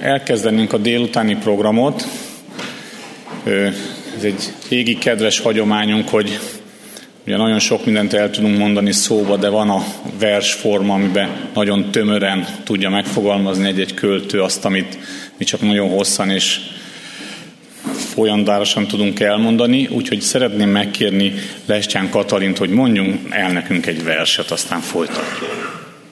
elkezdenénk a délutáni programot, ez egy régi kedves hagyományunk, hogy ugye nagyon sok mindent el tudunk mondani szóba, de van a versforma, amiben nagyon tömören tudja megfogalmazni egy-egy költő azt, amit mi csak nagyon hosszan és folyamárosan tudunk elmondani. Úgyhogy szeretném megkérni Lestyán Katalint, hogy mondjunk el nekünk egy verset, aztán folytatjuk.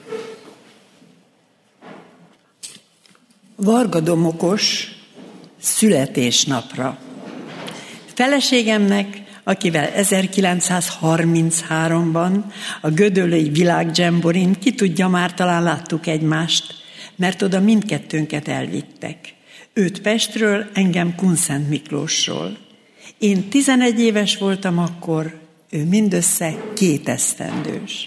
Varga Domokos születésnapra. Feleségemnek, akivel 1933-ban a Gödöllői Világdzsemborin, ki tudja, már talán láttuk egymást, mert oda mindkettőnket elvittek. Őt Pestről, engem Kunszent Miklósról. Én 11 éves voltam akkor, ő mindössze 2 esztendős.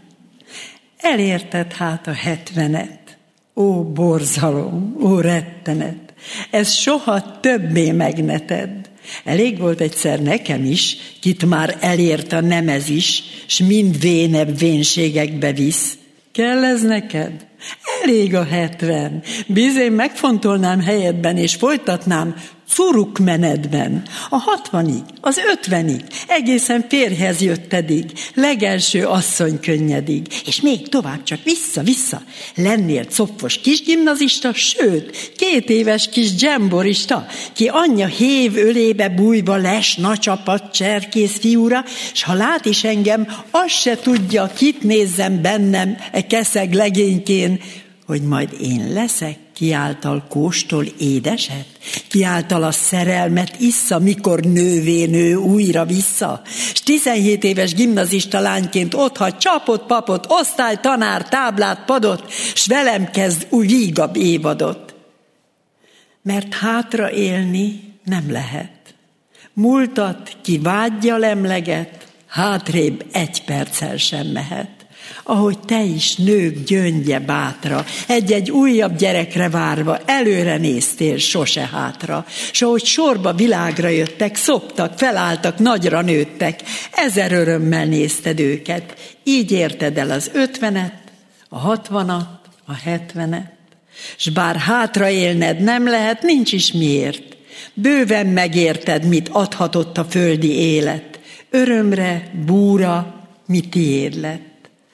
Elérted hát a 70-et. Ó, borzalom, ó, rettenet, ez soha többé meg ne tedd. Elég volt egyszer nekem is, kit már elért a nemez is, s mind vénebb vénségekbe visz. Kell ez neked? Elég a 70. Bizony megfontolnám helyedben, és folytatnám curukmenetben. A 60-ig, az 50-ig, egészen férjhez jöttedig, legelső asszony könnyedig, és még tovább csak vissza-vissza. Lennél copfos kisgimnazista, sőt, 2 éves kis dzsemborista, ki anyja hév ölébe bújva les nagyapat cserkész fiúra, s ha lát is engem, azt se tudja, kit nézzem bennem e keszeg legénykén, hogy majd én leszek, kiáltal kóstol édeset, kiáltal a szerelmet issza, mikor nővé nő újra vissza. S 17 éves gimnazista lányként otthagy csapot, papot, osztály, tanár, táblát, padot, s velem kezd új vígabb évadot. Mert hátra élni nem lehet. Múltat ki vággyal emleget, hátrébb 1 perccel sem mehet. Ahogy te is, nők gyöngye bátra, egy-egy újabb gyerekre várva, előre néztél, sose hátra. S ahogy sorba világra jöttek, szoptak, felálltak, nagyra nőttek, 1000 örömmel nézted őket. Így érted el az 50-et, a 60-at, a 70-et. S bár hátra élned nem lehet, nincs is miért. Bőven megérted, mit adhatott a földi élet. Örömre, búra, mi tiéd lett.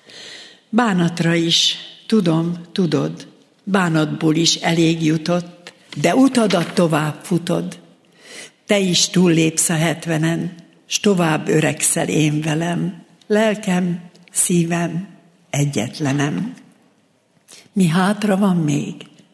Bánatra is, tudom, tudod, bánatból is elég jutott, de utadat tovább futod. Te is túllépsz a 70-en, s tovább öregszel én velem. Lelkem, szívem, egyetlenem. Mi hátra van még?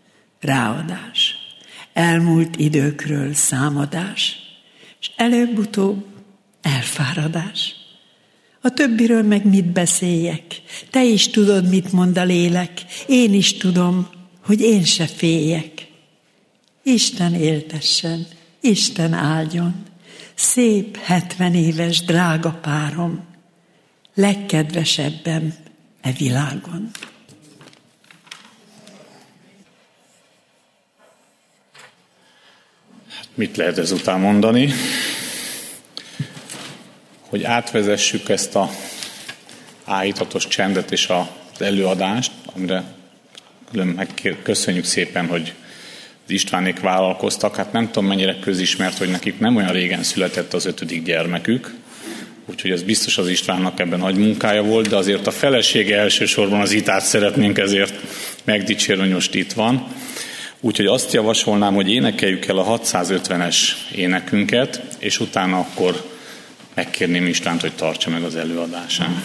Ráadás, elmúlt időkről számadás, és előbb-utóbb elfáradás. A többiről meg mit beszéljek? Te is tudod, mit mond a lélek. Én is tudom, hogy én se féljek. Isten éltessen, Isten áldjon. Szép 70 éves drága párom, legkedvesebben e világon. Mit lehet ezután mondani? Hogy átvezessük ezt a áhítatos csendet és az előadást, amire köszönjük szépen, hogy az Istvánék vállalkoztak. Hát nem tudom, mennyire közismert, hogy nekik nem olyan régen született az 5. gyermekük, úgyhogy ez biztos az Istvánnak ebben nagy munkája volt, de azért a felesége elsősorban az Itát szeretnénk ezért megdicsérni, hogy most itt van. Úgyhogy azt javasolnám, hogy énekeljük el a 650-es énekünket, és utána akkor megkérném Istvánt, hogy tartsa meg az előadásán.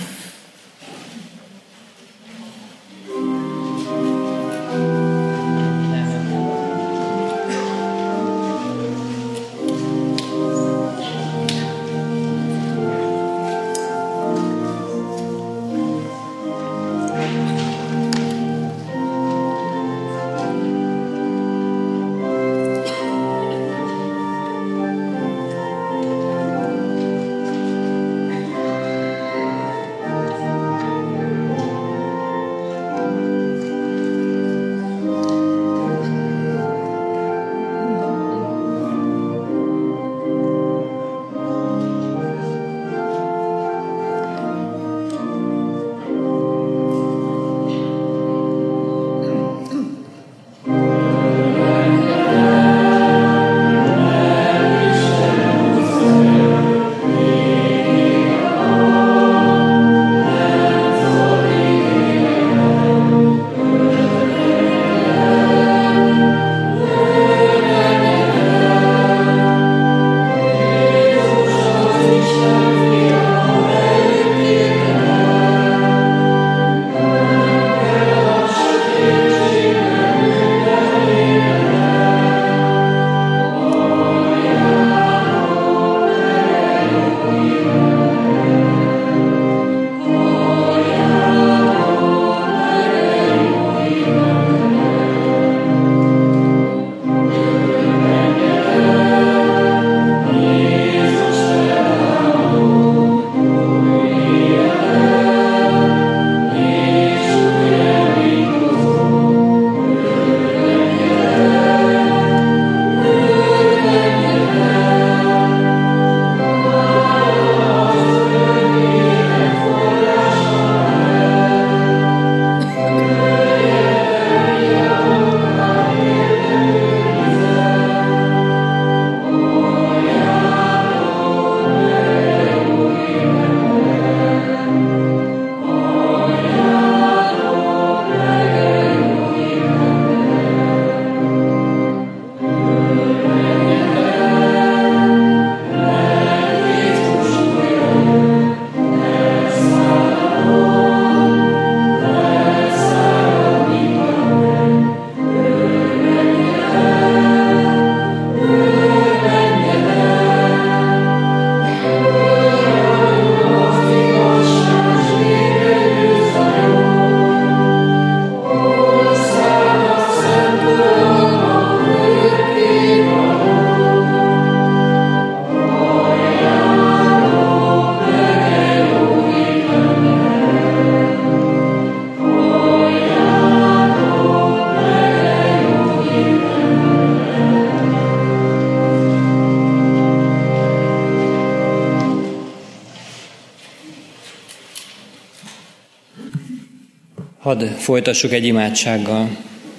Hadd folytassuk egy imádsággal.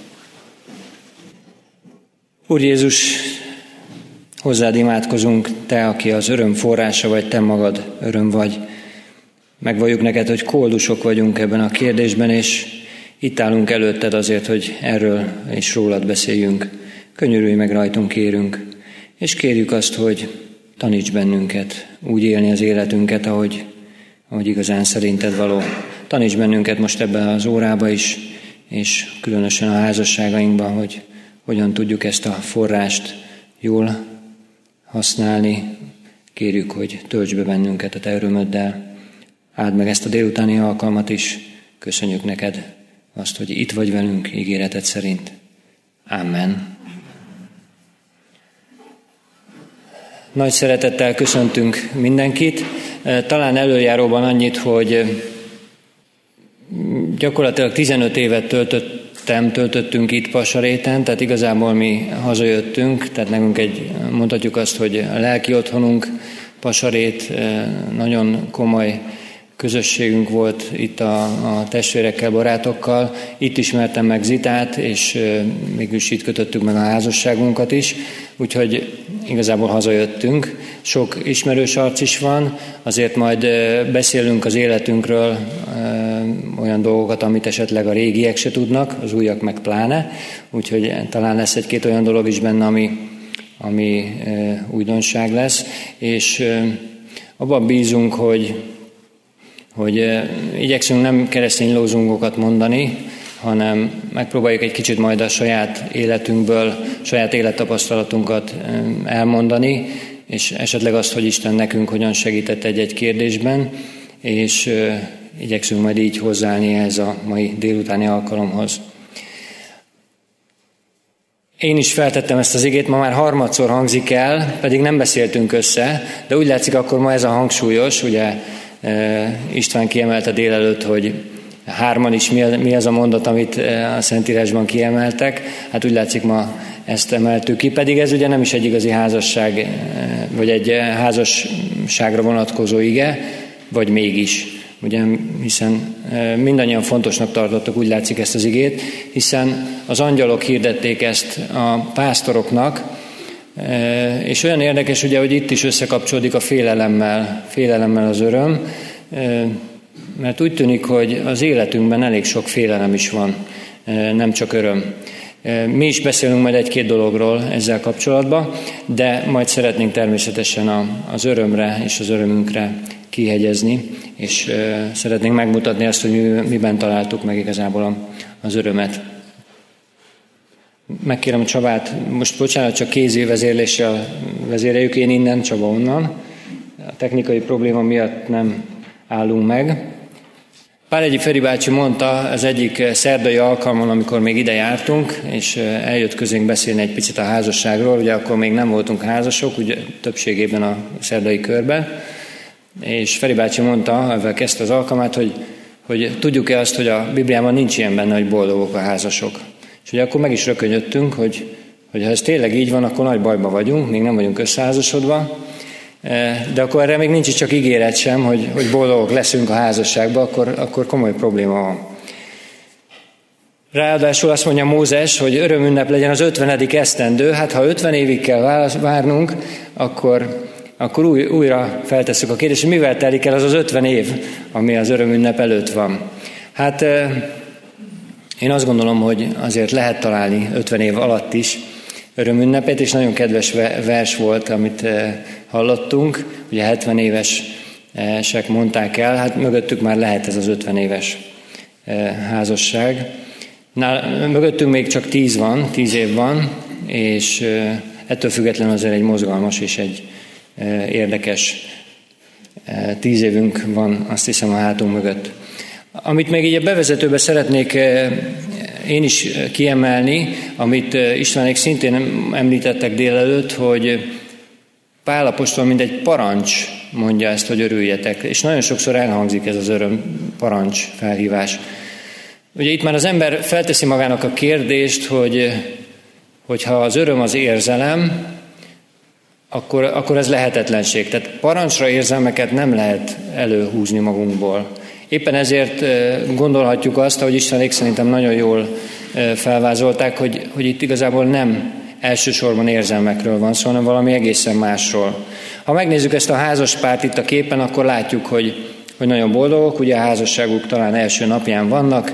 Úr Jézus, hozzád imádkozunk, Te, aki az öröm forrása vagy, Te magad öröm vagy. Megvalljuk neked, hogy koldusok vagyunk ebben a kérdésben, és itt állunk előtted azért, hogy erről és rólad beszéljünk. Könyörülj meg rajtunk, kérünk, és kérjük azt, hogy taníts bennünket úgy élni az életünket, ahogy igazán szerinted való. Taníts bennünket most ebben az órába is, és különösen a házasságainkban, hogy hogyan tudjuk ezt a forrást jól használni. Kérjük, hogy töltsd be bennünket a Te örömöddel. Áld meg ezt a délutáni alkalmat is. Köszönjük neked azt, hogy itt vagy velünk ígéreted szerint. Amen. Nagy szeretettel köszöntünk mindenkit. Talán előjáróban annyit, hogy gyakorlatilag 15 évet töltöttünk itt Passaréten, tehát igazából mi hazajöttünk, tehát nekünk mondhatjuk azt, hogy a lelki otthonunk Passarét, nagyon komoly közösségünk volt itt a testvérekkel, barátokkal. Itt ismertem meg Zitát, és mégis itt kötöttük meg a házasságunkat is, úgyhogy igazából hazajöttünk. Sok ismerős arc is van, azért majd beszélünk az életünkről olyan dolgokat, amit esetleg a régiek se tudnak, az újak meg pláne, úgyhogy talán lesz egy-két olyan dolog is benne, ami újdonság lesz, és abban bízunk, hogy igyekszünk nem keresztény lózungokat mondani, hanem megpróbáljuk egy kicsit majd a saját életünkből, saját élettapasztalatunkat elmondani, és esetleg azt, hogy Isten nekünk hogyan segített egy-egy kérdésben, és igyekszünk majd így hozzáállni ehhez a mai délutáni alkalomhoz. Én is feltettem ezt az igét, ma már harmadszor hangzik el, pedig nem beszéltünk össze, de úgy látszik, akkor ma ez a hangsúlyos, ugye István kiemelte délelőtt, hogy hárman is mi az a mondat, amit a Szentírásban kiemeltek. Hát úgy látszik, ma ezt emeltük ki, pedig ez ugye nem is egy igazi házasság, vagy egy házasságra vonatkozó ige, vagy mégis. Ugye, hiszen mindannyian fontosnak tartottak, úgy látszik, ezt az igét, hiszen az angyalok hirdették ezt a pásztoroknak, és olyan érdekes, ugye, hogy itt is összekapcsolódik a félelemmel az öröm, mert úgy tűnik, hogy az életünkben elég sok félelem is van, nem csak öröm. Mi is beszélünk majd egy-két dologról ezzel kapcsolatban, de majd szeretnénk természetesen az örömre és az örömünkre kihegyezni, és szeretnénk megmutatni azt, hogy miben találtuk meg igazából az örömet. Megkérem Csabát, most bocsánat, csak kézi vezérléssel vezéreljük, én innen, Csaba onnan. A technikai probléma miatt nem állunk meg. Pál Feri bácsi mondta az egyik szerdai alkalmon, amikor még ide jártunk, és eljött közénk beszélni egy picit a házasságról, ugye akkor még nem voltunk házasok, ugye többségében a szerdai körben, és Feri bácsi mondta, ezzel kezdte az alkalmát, hogy tudjuk-e azt, hogy a Bibliában nincs ilyen benne, hogy boldogok a házasok. És ugye akkor meg is rökönyödtünk, hogy ha ez tényleg így van, akkor nagy bajba vagyunk, még nem vagyunk összeházasodva, de akkor erre még nincs is csak ígéret sem, hogy boldogok leszünk a házasságban, akkor komoly probléma van. Ráadásul azt mondja Mózes, hogy örömünnep legyen az 50. esztendő, hát ha 50 évig kell várnunk, akkor újra feltesszük a kérdést, hogy mivel telik el az 50 év, ami az örömünnep előtt van. Hát én azt gondolom, hogy azért lehet találni 50 év alatt is örömünnepet, és nagyon kedves vers volt, amit hallottunk, ugye 70 évesek mondták el, hát mögöttük már lehet ez az 50 éves házasság. Mögöttünk még csak 10 év van, és ettől függetlenül azért egy mozgalmas és egy érdekes 10 évünk van, azt hiszem, a hátunk mögött. Amit még így a bevezetőben szeretnék én is kiemelni, amit Istvánék szintén említettek délelőtt, hogy Pál apostol mint egy parancs mondja ezt, hogy örüljetek. És nagyon sokszor elhangzik ez az öröm parancs felhívás. Ugye itt már az ember felteszi magának a kérdést, hogy ha az öröm az érzelem, akkor ez lehetetlenség. Tehát parancsra érzelmeket nem lehet előhúzni magunkból. Éppen ezért gondolhatjuk azt, ahogy Istenék szerintem nagyon jól felvázolták, hogy itt igazából nem elsősorban érzelmekről van szó, hanem valami egészen másról. Ha megnézzük ezt a házaspárt itt a képen, akkor látjuk, hogy nagyon boldogok, ugye a házasságuk talán első napján vannak,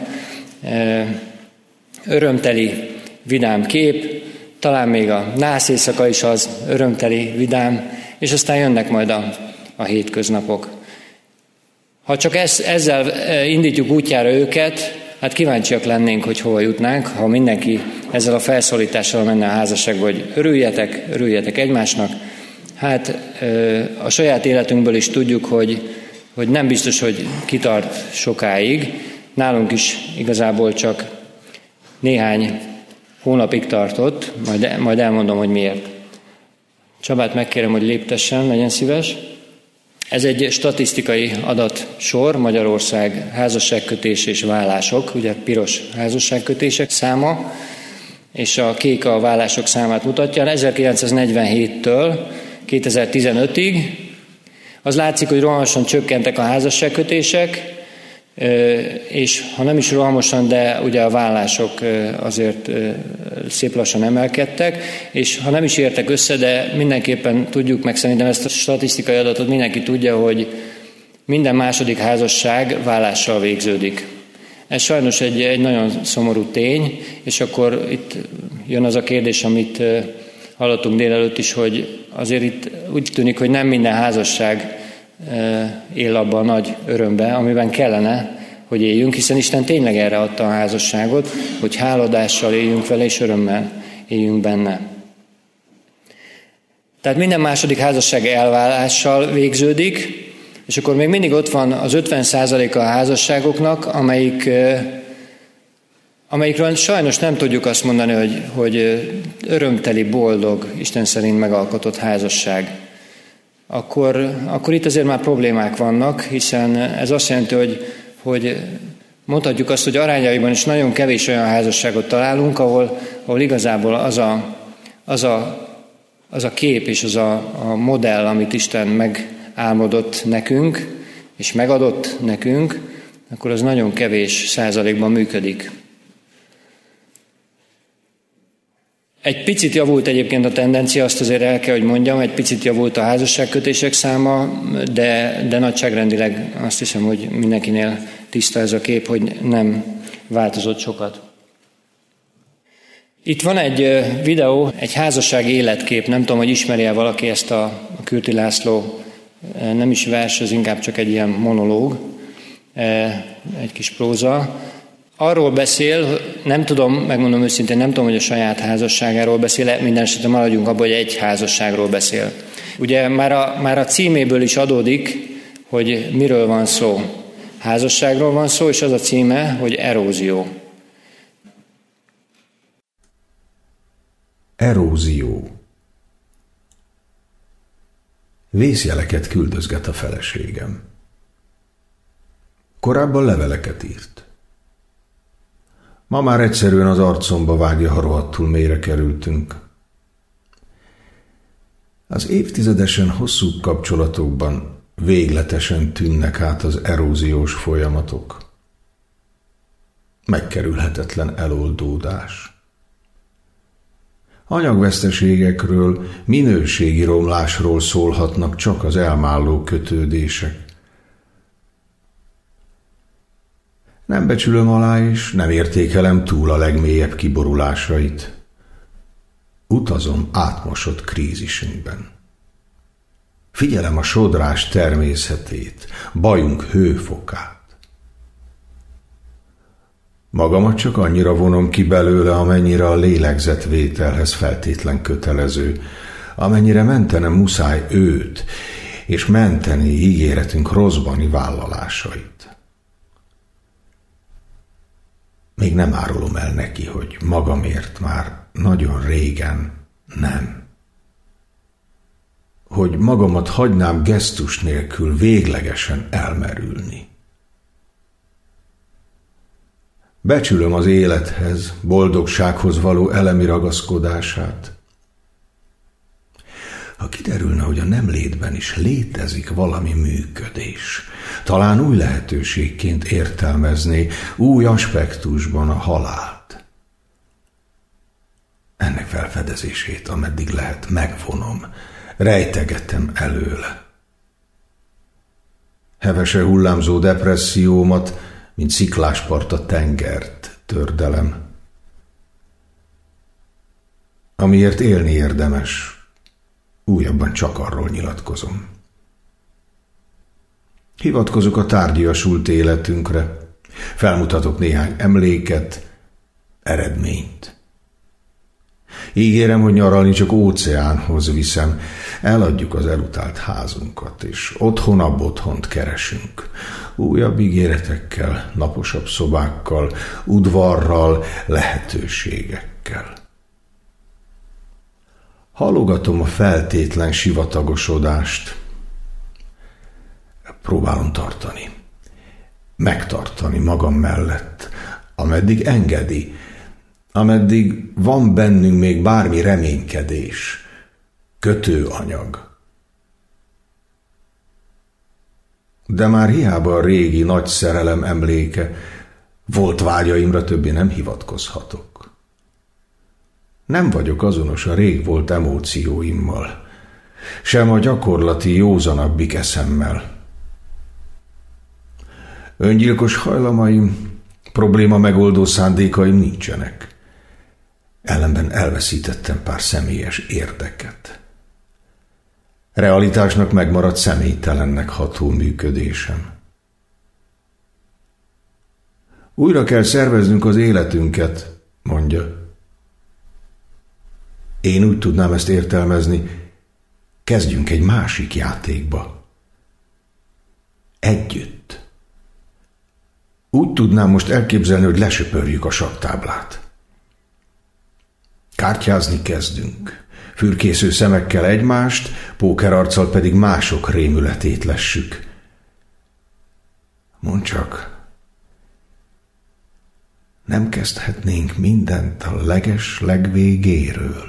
örömteli, vidám kép, talán még a nász éjszaka is az örömteli, vidám, és aztán jönnek majd a hétköznapok. Ha csak ezzel indítjuk útjára őket, hát kíváncsiak lennénk, hogy hova jutnánk, ha mindenki ezzel a felszólítással menne a házasságba, hogy örüljetek egymásnak. Hát a saját életünkből is tudjuk, hogy nem biztos, hogy kitart sokáig. Nálunk is igazából csak néhány hónapig tartott, majd elmondom, hogy miért. Csabát megkérem, hogy léptessen, legyen szíves. Ez egy statisztikai adatsor, Magyarország házasságkötés és vállások, ugye piros házasságkötések száma, és a kék a vállások számát mutatja. 1947-től 2015-ig az látszik, hogy rohamosan csökkentek a házasságkötések, és ha nem is rohamosan, de ugye a vállások azért szép lassan emelkedtek, és ha nem is értek össze, de mindenképpen tudjuk meg, szerintem ezt a statisztikai adatot mindenki tudja, hogy minden második házasság vállással végződik. Ez sajnos egy nagyon szomorú tény, és akkor itt jön az a kérdés, amit hallottunk délelőtt is, hogy azért itt úgy tűnik, hogy nem minden házasság él abban a nagy örömben, amiben kellene, hogy éljünk, hiszen Isten tényleg erre adta a házasságot, hogy háladással éljünk vele, és örömmel éljünk benne. Tehát minden második házasság elválással végződik, és akkor még mindig ott van az 50%-a a házasságoknak, amelyikről sajnos nem tudjuk azt mondani, hogy örömteli, boldog, Isten szerint megalkotott házasság. Akkor itt azért már problémák vannak, hiszen ez azt jelenti, hogy mondhatjuk azt, hogy arányaiban is nagyon kevés olyan házasságot találunk, ahol igazából az a kép és az a modell, amit Isten megálmodott nekünk, és megadott nekünk, akkor az nagyon kevés százalékban működik. Egy picit javult egyébként a tendencia, azt azért el kell, hogy mondjam, egy picit javult a házasságkötések száma, de nagyságrendileg azt hiszem, hogy mindenkinél tiszta ez a kép, hogy nem változott sokat. Itt van egy videó, egy házassági életkép, nem tudom, hogy ismeri-e valaki ezt a Kürti László, nem is vers, ez inkább csak egy ilyen monológ, egy kis próza. Arról beszél, nem tudom, megmondom őszintén, nem tudom, hogy a saját házasságáról beszél, minden esetben maradjunk abban, hogy egy házasságról beszél. Ugye már a címéből is adódik, hogy miről van szó. Házasságról van szó, és az a címe, hogy erózió. Erózió. Vészjeleket küldözget a feleségem. Korábban leveleket írt. Ma már egyszerűen az arcomba vágja, ha rohadtul mélyre kerültünk. Az évtizedesen hosszú kapcsolatokban végletesen tűnnek át az eróziós folyamatok. Megkerülhetetlen eloldódás. Anyagveszteségekről, minőségi romlásról szólhatnak csak az elmálló kötődések. Nem becsülöm alá, és nem értékelem túl a legmélyebb kiborulásait. Utazom átmosott krízisünkben. Figyelem a sodrás természetét, bajunk hőfokát. Magamat csak annyira vonom ki belőle, amennyire a lélegzetvételhez feltétlen kötelező, amennyire mentenem muszáj őt, és menteni ígéretünk rosszbani vállalásait. Még nem árulom el neki, hogy magamért már nagyon régen nem. Hogy magamat hagynám gesztus nélkül véglegesen elmerülni. Becsülöm az élethez, boldogsághoz való elemi ragaszkodását. Ha kiderülne, hogy a nem létben is létezik valami működés, talán új lehetőségként értelmezné új aspektusban a halált. Ennek felfedezését, ameddig lehet, megvonom, rejtegetem előle. Hevesen hullámzó depressziómat, mint szikláspart a tengert tördelem. Amiért élni érdemes, újabban csak arról nyilatkozom. Hivatkozok a tárgyiasult életünkre, felmutatok néhány emléket, eredményt. Ígérem, hogy nyaralni csak óceánhoz viszem, eladjuk az elutált házunkat, és otthonabb otthont keresünk. Újabb ígéretekkel, naposabb szobákkal, udvarral, lehetőségekkel. Halogatom a feltétlen sivatagosodást. Próbálom tartani. Megtartani magam mellett, ameddig engedi, ameddig van bennünk még bármi reménykedés, kötőanyag. De már hiába a régi nagy szerelem emléke, volt vágyaimra többé nem hivatkozhatok. Nem vagyok azonos a rég volt emócióimmal, sem a gyakorlati józanabbik eszemmel. Öngyilkos hajlamaim, probléma megoldó szándékaim nincsenek. Ellenben elveszítettem pár személyes érdeket. Realitásnak megmaradt személytelennek ható működésem. Újra kell szerveznünk az életünket, mondja. Én úgy tudnám ezt értelmezni, kezdjünk egy másik játékba. Együtt. Úgy tudnám most elképzelni, hogy lesöpörjük a sakktáblát. Kártyázni kezdünk. Fürkésző szemekkel egymást, pókerarccal pedig mások rémületét lessük. Mondd csak, nem kezdhetnénk mindent a leges legvégéről?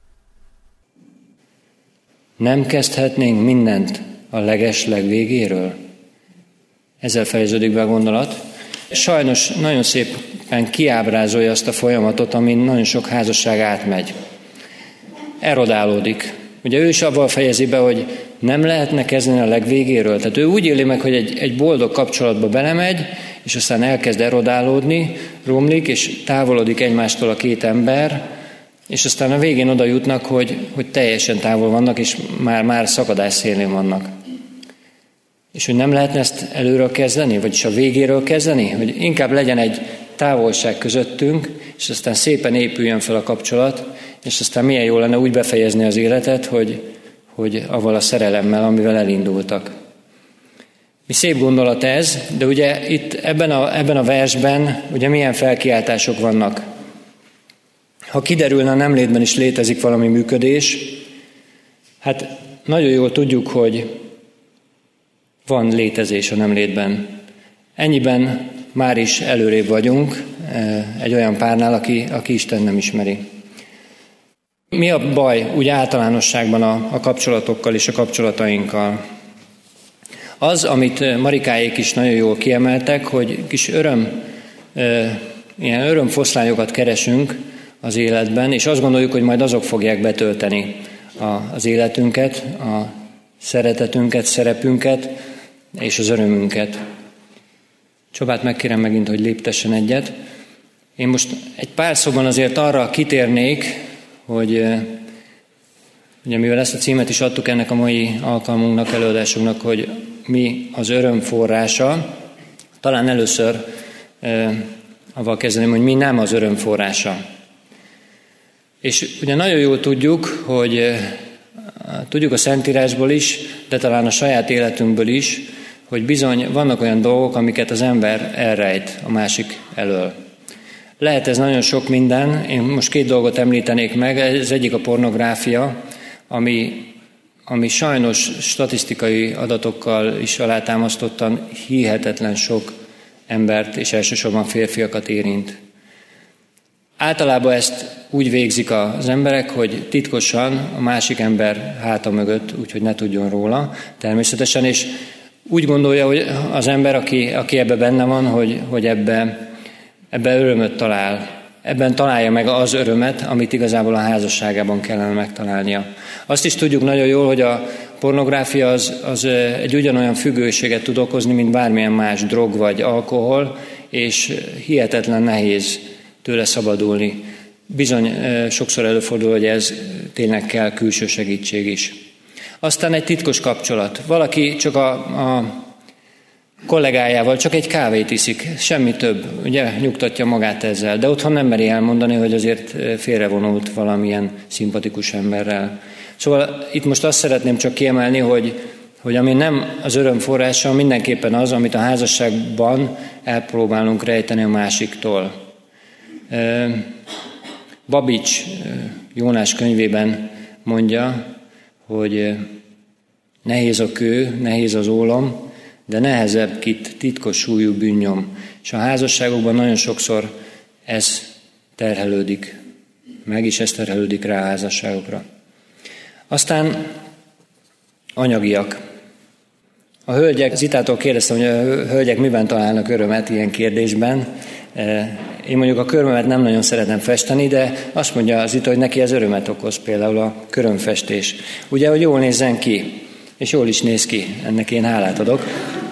Nem kezdhetnénk mindent a leges legvégéről? Ezzel fejeződik be a gondolat. Sajnos nagyon szépen kiábrázolja azt a folyamatot, amin nagyon sok házasság átmegy. Erodálódik. Ugye ő is avval fejezi be, hogy nem lehetne kezdeni a legvégéről. Tehát ő úgy éli meg, hogy egy boldog kapcsolatba belemegy, és aztán elkezd erodálódni, romlik, és távolodik egymástól a két ember, és aztán a végén oda jutnak, hogy teljesen távol vannak, és már szakadás szélén vannak. És hogy nem lehetne ezt előről kezdeni, vagyis a végéről kezdeni, hogy inkább legyen egy távolság közöttünk, és aztán szépen épüljön fel a kapcsolat, és aztán milyen jó lenne úgy befejezni az életet, hogy avval a szerelemmel, amivel elindultak. Mi szép gondolat ez, de ugye itt ebben a versben ugye milyen felkiáltások vannak. Ha kiderülne, a nem létben is létezik valami működés, hát nagyon jól tudjuk, hogy van létezés a nem létben. Ennyiben már is előrébb vagyunk egy olyan párnál, aki Isten nem ismeri. Mi a baj úgy általánosságban a kapcsolatokkal és a kapcsolatainkkal? Az, amit Marikáék is nagyon jól kiemeltek, hogy kis ilyen örömfoszlányokat keresünk az életben, és azt gondoljuk, hogy majd azok fogják betölteni az életünket, a szeretetünket, szerepünket és az örömünket. Csabát megkérem megint, hogy léptessen egyet. Én most egy pár szóban azért arra kitérnék, hogy ugye mivel ezt a címet is adtuk ennek a mai alkalmunknak, előadásunknak, hogy mi az öröm forrása, talán először avval kezdeném, hogy mi nem az öröm forrása. És ugye nagyon jól tudjuk, hogy tudjuk a Szentírásból is, de talán a saját életünkből is, hogy bizony vannak olyan dolgok, amiket az ember elrejt a másik elől. Lehet ez nagyon sok minden, én most 2 dolgot említenék meg, ez egyik a pornográfia, ami sajnos statisztikai adatokkal is alátámasztottan hihetetlen sok embert és elsősorban férfiakat érint. Általában ezt úgy végzik az emberek, hogy titkosan a másik ember háta mögött, úgyhogy ne tudjon róla természetesen, és úgy gondolja, hogy az ember, aki ebbe benne van, hogy ebbe örömöt talál. Ebben találja meg az örömet, amit igazából a házasságában kellene megtalálnia. Azt is tudjuk nagyon jól, hogy a pornográfia az egy ugyanolyan függőséget tud okozni, mint bármilyen más drog vagy alkohol, és hihetetlen nehéz tőle szabadulni. Bizony sokszor előfordul, hogy ez tényleg kell külső segítség is. Aztán egy titkos kapcsolat. Valaki csak a kollégájával csak egy kávét iszik, semmi több, ugye nyugtatja magát ezzel, de otthon nem meri elmondani, hogy azért félrevonult valamilyen szimpatikus emberrel. Szóval itt most azt szeretném csak kiemelni, hogy ami nem az öröm forrása, mindenképpen az, amit a házasságban elpróbálunk rejteni a másiktól. Babics Jónás könyvében mondja, hogy nehéz a kő, nehéz az ólom, de nehezebb kit titkos súlyú bűnnyom. És a házasságokban nagyon sokszor ez terhelődik meg, és ez terhelődik rá a házasságokra. Aztán anyagiak. A hölgyek, Zitától kérdeztem, hogy a hölgyek miben találnak örömet ilyen kérdésben. Én mondjuk a körmömet nem nagyon szeretem festeni, de azt mondja Zita, hogy neki ez örömet okoz, például a körömfestés. Ugye, hogy jól nézzen ki, és jól is néz ki, ennek én hálát adok.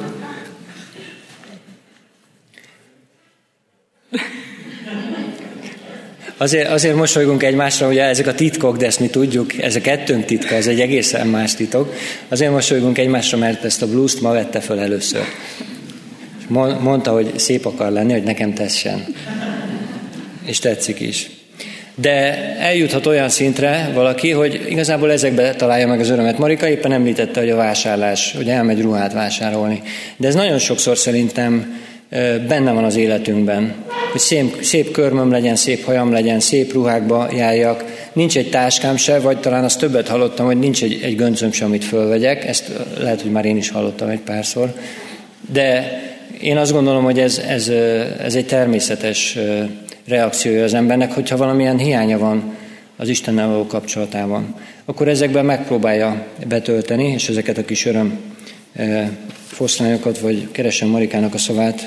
Azért mosolygunk egymásra, ugye ezek a titkok, de ezt mi tudjuk, ez a kettőnk titka, ez egy egészen más titok. Azért mosolygunk egymásra, mert ezt a blúzt ma vette föl először. Mondta, hogy szép akar lenni, hogy nekem tessen. És tetszik is. De eljuthat olyan szintre valaki, hogy igazából ezekbe találja meg az örömet. Marika éppen említette, hogy a vásárlás, hogy elmegy ruhát vásárolni. De ez nagyon sokszor szerintem benne van az életünkben, hogy szép körmöm legyen, szép hajam legyen, szép ruhákba járjak, nincs egy táskám se, vagy talán azt többet hallottam, hogy nincs egy göncöm se, amit fölvegyek, ezt lehet, hogy már én is hallottam egy párszor, de én azt gondolom, hogy ez egy természetes reakciója az embernek, hogyha valamilyen hiánya van az Istennel való kapcsolatában, akkor ezekben megpróbálja betölteni, és ezeket a kis öröm foszlányokat, vagy keresem Marikának a szavát,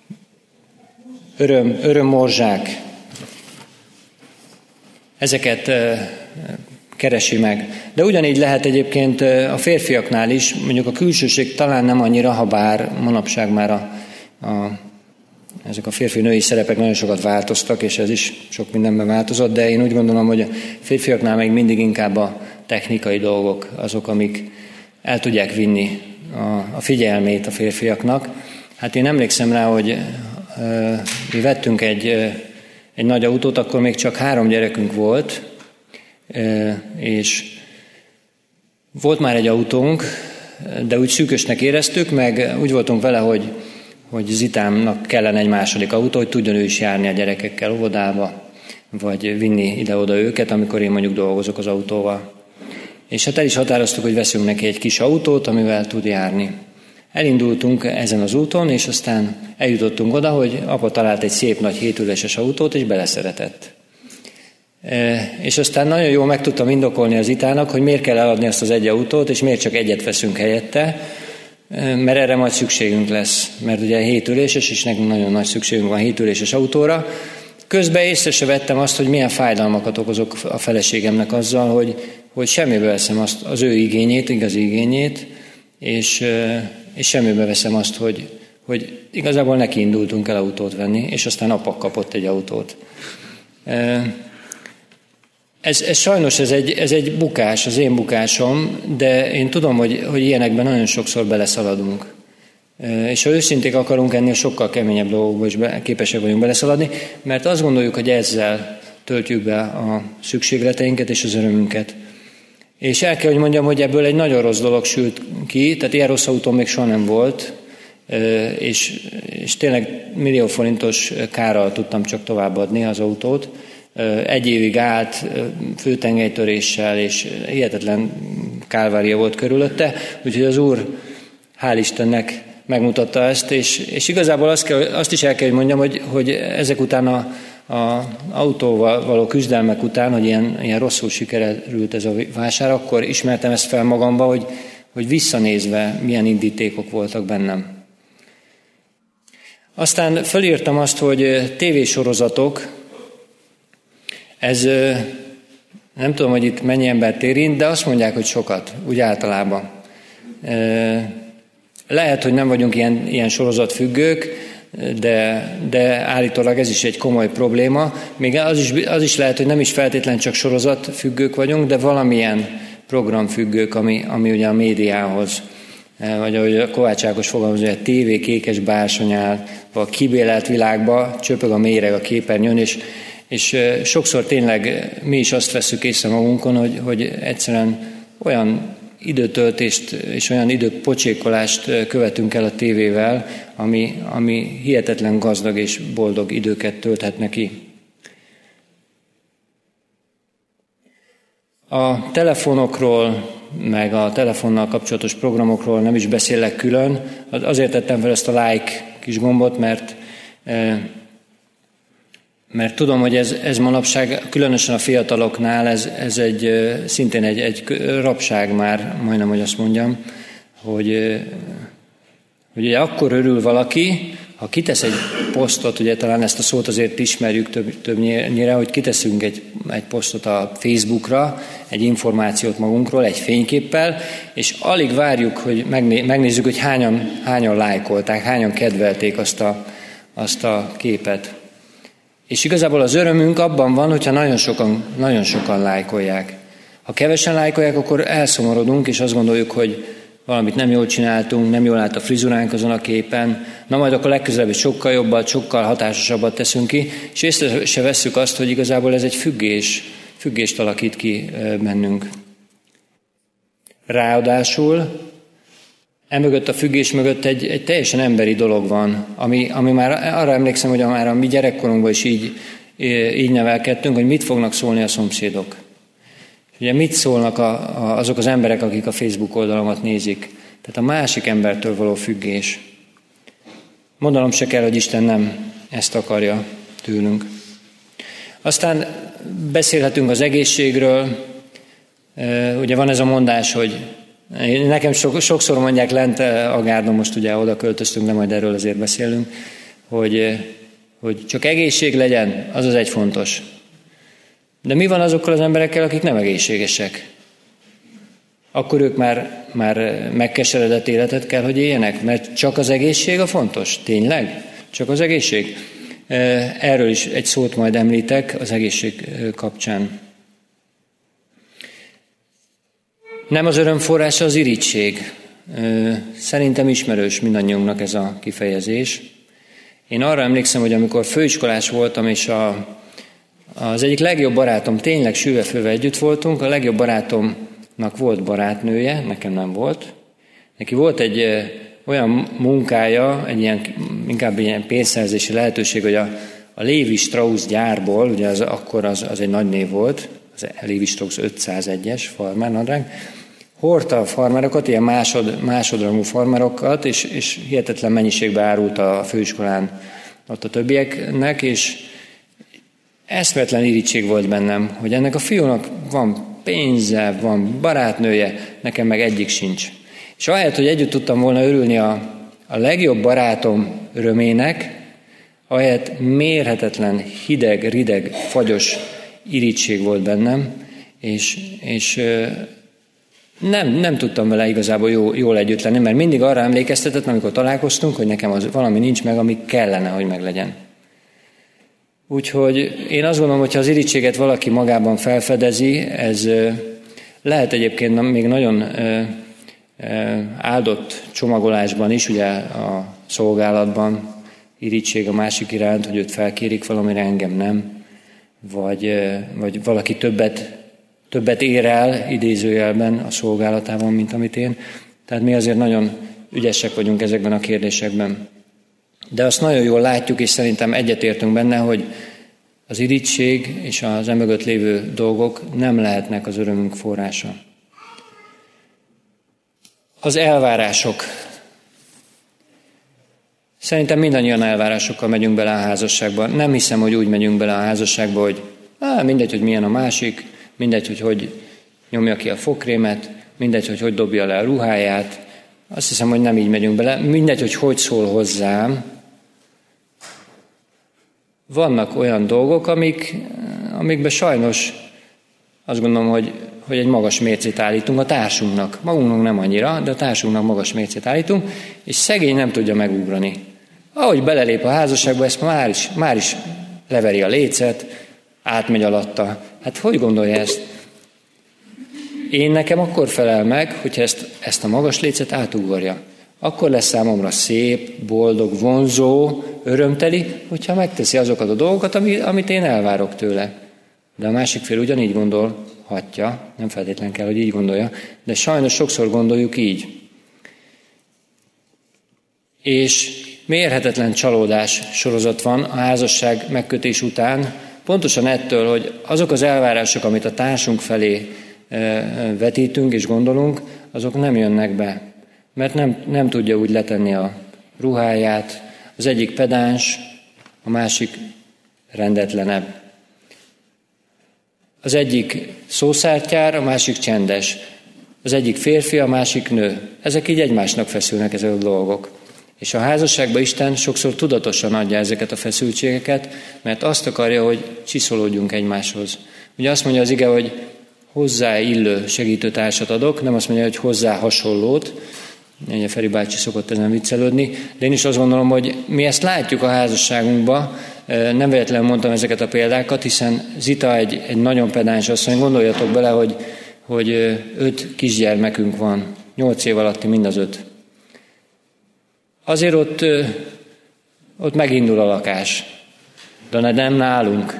örömmorzsák, ezeket keresi meg. De ugyanígy lehet egyébként a férfiaknál is, mondjuk a külsőség talán nem annyira, ha bár manapság már ezek a férfi-női szerepek nagyon sokat változtak, és ez is sok mindenben változott, de én úgy gondolom, hogy a férfiaknál még mindig inkább a technikai dolgok azok, amik el tudják vinni a figyelmét a férfiaknak. Hát én emlékszem rá, hogy mi vettünk egy nagy autót, akkor még csak 3 gyerekünk volt, és volt már egy autónk, de úgy szűkösnek éreztük, meg úgy voltunk vele, hogy Zitámnak kellene egy második autó, hogy tudjon ő is járni a gyerekekkel óvodába, vagy vinni ide-oda őket, amikor én mondjuk dolgozok az autóval. És hát el is határoztuk, hogy veszünk neki egy kis autót, amivel tud járni. Elindultunk ezen az úton, és aztán eljutottunk oda, hogy apa talált egy szép nagy 7 üléses autót, és beleszeretett. És aztán nagyon jól meg tudtam indokolni az Itának, hogy miért kell eladni azt az egy autót, és miért csak egyet veszünk helyette, mert erre majd szükségünk lesz. Mert ugye 7 üléses, és nekünk nagyon nagy szükségünk van 7 üléses autóra. Közben észre se vettem azt, hogy milyen fájdalmakat okozok a feleségemnek azzal, hogy semmibe veszem azt, az ő igényét, igazi igényét, és semmibe veszem azt, hogy igazából neki indultunk el autót venni, és aztán apa kapott egy autót. Ez sajnos ez egy bukás, az én bukásom, de én tudom, hogy ilyenekben nagyon sokszor beleszaladunk. És ha őszinték akarunk, ennél sokkal keményebb dolgokba is képesek vagyunk beleszaladni, mert azt gondoljuk, hogy ezzel töltjük be a szükségleteinket és az örömünket. És el kell, hogy mondjam, hogy ebből egy nagyon rossz dolog sült ki, tehát ilyen rossz autó még soha nem volt, és tényleg millió forintos kárral tudtam csak továbbadni az autót. 1 évig állt főtengelytöréssel, és hihetetlen kálvária volt körülötte, úgyhogy az Úr, hál' Istennek megmutatta ezt, és igazából azt is el kell, hogy mondjam, hogy ezek után a az autóval való küzdelmek után, hogy ilyen rosszul sikerült ez a vásár, akkor ismertem ezt fel magamba, hogy visszanézve milyen indítékok voltak bennem. Aztán fölírtam azt, hogy tévésorozatok, ez nem tudom, hogy itt mennyi embert érint, de azt mondják, hogy sokat, úgy általában. Lehet, hogy nem vagyunk ilyen sorozatfüggők, de állítólag ez is egy komoly probléma. Még az is lehet, hogy nem is feltétlenül csak sorozatfüggők vagyunk, de valamilyen programfüggők, ami ugye a médiához, vagy ahogy a Kovács Ákos fogalmazza, hogy a tévé kékes bársonyál, vagy a kibélelt világba csöpög a méreg a képernyőn, és sokszor tényleg mi is azt vesszük észre magunkon, hogy egyszerűen olyan időtöltést és olyan időpocsékolást követünk el a tévével, ami hihetetlen gazdag és boldog időket tölthet neki. A telefonokról, meg a telefonnal kapcsolatos programokról nem is beszélek külön. Azért tettem fel ezt a like kis gombot, mert tudom, hogy ez manapság, különösen a fiataloknál, ez szintén egy rabság már, majdnem, hogy azt mondjam, hogy ugye akkor örül valaki, ha kitesz egy posztot, ugye talán ezt a szót azért ismerjük többnyire, hogy kiteszünk egy posztot a Facebookra, egy információt magunkról, egy fényképpel, és alig várjuk, hogy megnézzük, hogy hányan lájkolták, hányan kedvelték azt a képet. És igazából az örömünk abban van, hogyha nagyon sokan lájkolják. Ha kevesen lájkolják, akkor elszomorodunk, és azt gondoljuk, hogy valamit nem jól csináltunk, nem jól állt a frizuránk azon a képen, na majd akkor legközelebb is sokkal jobbat, sokkal hatásosabbat teszünk ki, és észre se vesszük azt, hogy igazából ez egy függést alakít ki bennünk. Ráadásul emögött a függés mögött egy teljesen emberi dolog van, ami már arra emlékszem, hogy már a mi gyerekkorunkban is így nevelkedtünk, hogy mit fognak szólni a szomszédok. Ugye mit szólnak azok az emberek, akik a Facebook oldalamat nézik? Tehát a másik embertől való függés. Mondanom se kell, hogy Isten nem ezt akarja tőlünk. Aztán beszélhetünk az egészségről. Ugye van ez a mondás, hogy nekem sokszor mondják lent a Gárdon, most ugye oda költöztünk, de majd erről azért beszélünk, hogy csak egészség legyen, az egy fontos. De mi van azokkal az emberekkel, akik nem egészségesek? Akkor ők már megkeseredett életet kell, hogy éljenek, mert csak az egészség a fontos. Tényleg? Csak az egészség? Erről is egy szót majd említek az egészség kapcsán. Nem az öröm forrása az irigység. Szerintem ismerős mindannyiunknak ez a kifejezés. Én arra emlékszem, hogy amikor főiskolás voltam, és az egyik legjobb barátom, tényleg sülve-főve együtt voltunk, a legjobb barátomnak volt barátnője, nekem nem volt. Neki volt egy olyan munkája, inkább egy ilyen pénzszerzési lehetőség, hogy a Lévi Strauss gyárból, ugye akkor az egy nagy név volt, az Lévi Strauss 501-es farmárnadrág, hordta a farmerokat, ilyen másodrangú farmerokat, és hihetetlen mennyiségbe árult a főiskolán ott a többieknek, és eszméletlen irigység volt bennem, hogy ennek a fiúnak van pénze, van barátnője, nekem meg egyik sincs. És ahelyett, hogy együtt tudtam volna örülni a legjobb barátom örömének, ahelyett mérhetetlen, hideg, rideg, fagyos irigység volt bennem, és nem tudtam vele igazából jól együtt lenni, mert mindig arra emlékeztetett, amikor találkoztunk, hogy nekem az valami nincs meg, ami kellene, hogy meglegyen. Úgyhogy én azt gondolom, hogy ha az irítséget valaki magában felfedezi, ez lehet egyébként még nagyon áldott csomagolásban is, ugye a szolgálatban irítség a másik iránt, hogy őt felkérik valamire, engem nem, vagy valaki többet ér el idézőjelben a szolgálatában, mint amit én. Tehát mi azért nagyon ügyesek vagyunk ezekben a kérdésekben. De azt nagyon jól látjuk, és szerintem egyetértünk benne, hogy az irigység és az emögött lévő dolgok nem lehetnek az örömünk forrása. Az elvárások. Szerintem mindannyian elvárásokkal megyünk bele a házasságba. Nem hiszem, hogy úgy megyünk bele a házasságba, hogy mindegy, hogy milyen a másik, mindegy, hogy nyomja ki a fogkrémet, mindegy, hogy dobja le a ruháját. Azt hiszem, hogy nem így megyünk bele. Mindegy, hogy szól hozzám. Vannak olyan dolgok, amikben sajnos azt gondolom, hogy egy magas mércét állítunk a társunknak. Magunknak nem annyira, de a társunknak magas mércét állítunk, és szegény nem tudja megugrani. Ahogy belelép a házasságba, ezt már is leveri a lécet, átmegy alatta. Hát hogy gondolja ezt? Én nekem akkor felel meg, hogyha ezt a magas lécet átugorja. Akkor lesz számomra szép, boldog, vonzó, örömteli, hogyha megteszi azokat a dolgokat, amit én elvárok tőle. De a másik fél ugyanígy gondolhatja, nem feltétlen kell, hogy így gondolja, de sajnos sokszor gondoljuk így. És mérhetetlen csalódás sorozat van a házasság megkötés után, pontosan ettől, hogy azok az elvárások, amit a társunk felé vetítünk és gondolunk, azok nem jönnek be. Mert nem tudja úgy letenni a ruháját, az egyik pedáns, a másik rendetlenebb. Az egyik szószártyár, a másik csendes. Az egyik férfi, a másik nő. Ezek így egymásnak feszülnek, ezek a dolgok. És a házasságban Isten sokszor tudatosan adja ezeket a feszültségeket, mert azt akarja, hogy csiszolódjunk egymáshoz. Ugye azt mondja az ige, hogy hozzá illő segítőtársat adok, nem azt mondja, hogy hozzá hasonlót. Ugye Feri bácsi szokott ezen viccelődni, de én is azt gondolom, hogy mi ezt látjuk a házasságunkban. Nem véletlenül mondtam ezeket a példákat, hiszen Zita egy nagyon pedáns asszony, gondoljatok bele, hogy 5 kisgyermekünk van, 8 év alatti mind az 5. Azért ott megindul a lakás, de nem nálunk.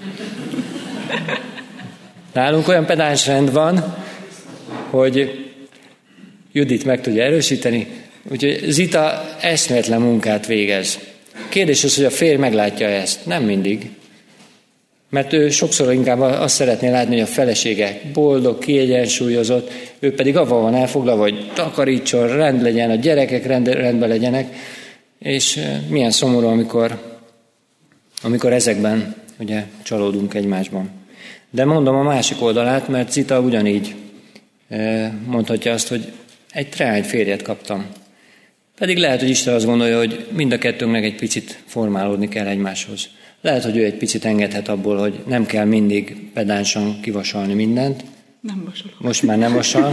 Nálunk olyan pedáns rend van, hogy Judit meg tudja erősíteni, úgyhogy Zita eszméletlen munkát végez. Kérdés az, hogy a férj meglátja ezt. Nem mindig. Mert ő sokszor inkább azt szeretné látni, hogy a felesége boldog, kiegyensúlyozott, ő pedig avval van elfoglalva, hogy takarítson, rend legyen, a gyerekek rendben legyenek, és milyen szomorú, amikor ezekben ugye csalódunk egymásban. De mondom a másik oldalát, mert Zita ugyanígy mondhatja azt, hogy egy treány férjet kaptam. Pedig lehet, hogy Isten azt gondolja, hogy mind a kettőnknek egy picit formálódni kell egymáshoz. Lehet, hogy ő egy picit engedhet abból, hogy nem kell mindig pedánsan kivasalni mindent. Nem vasalok. Most már nem vasal.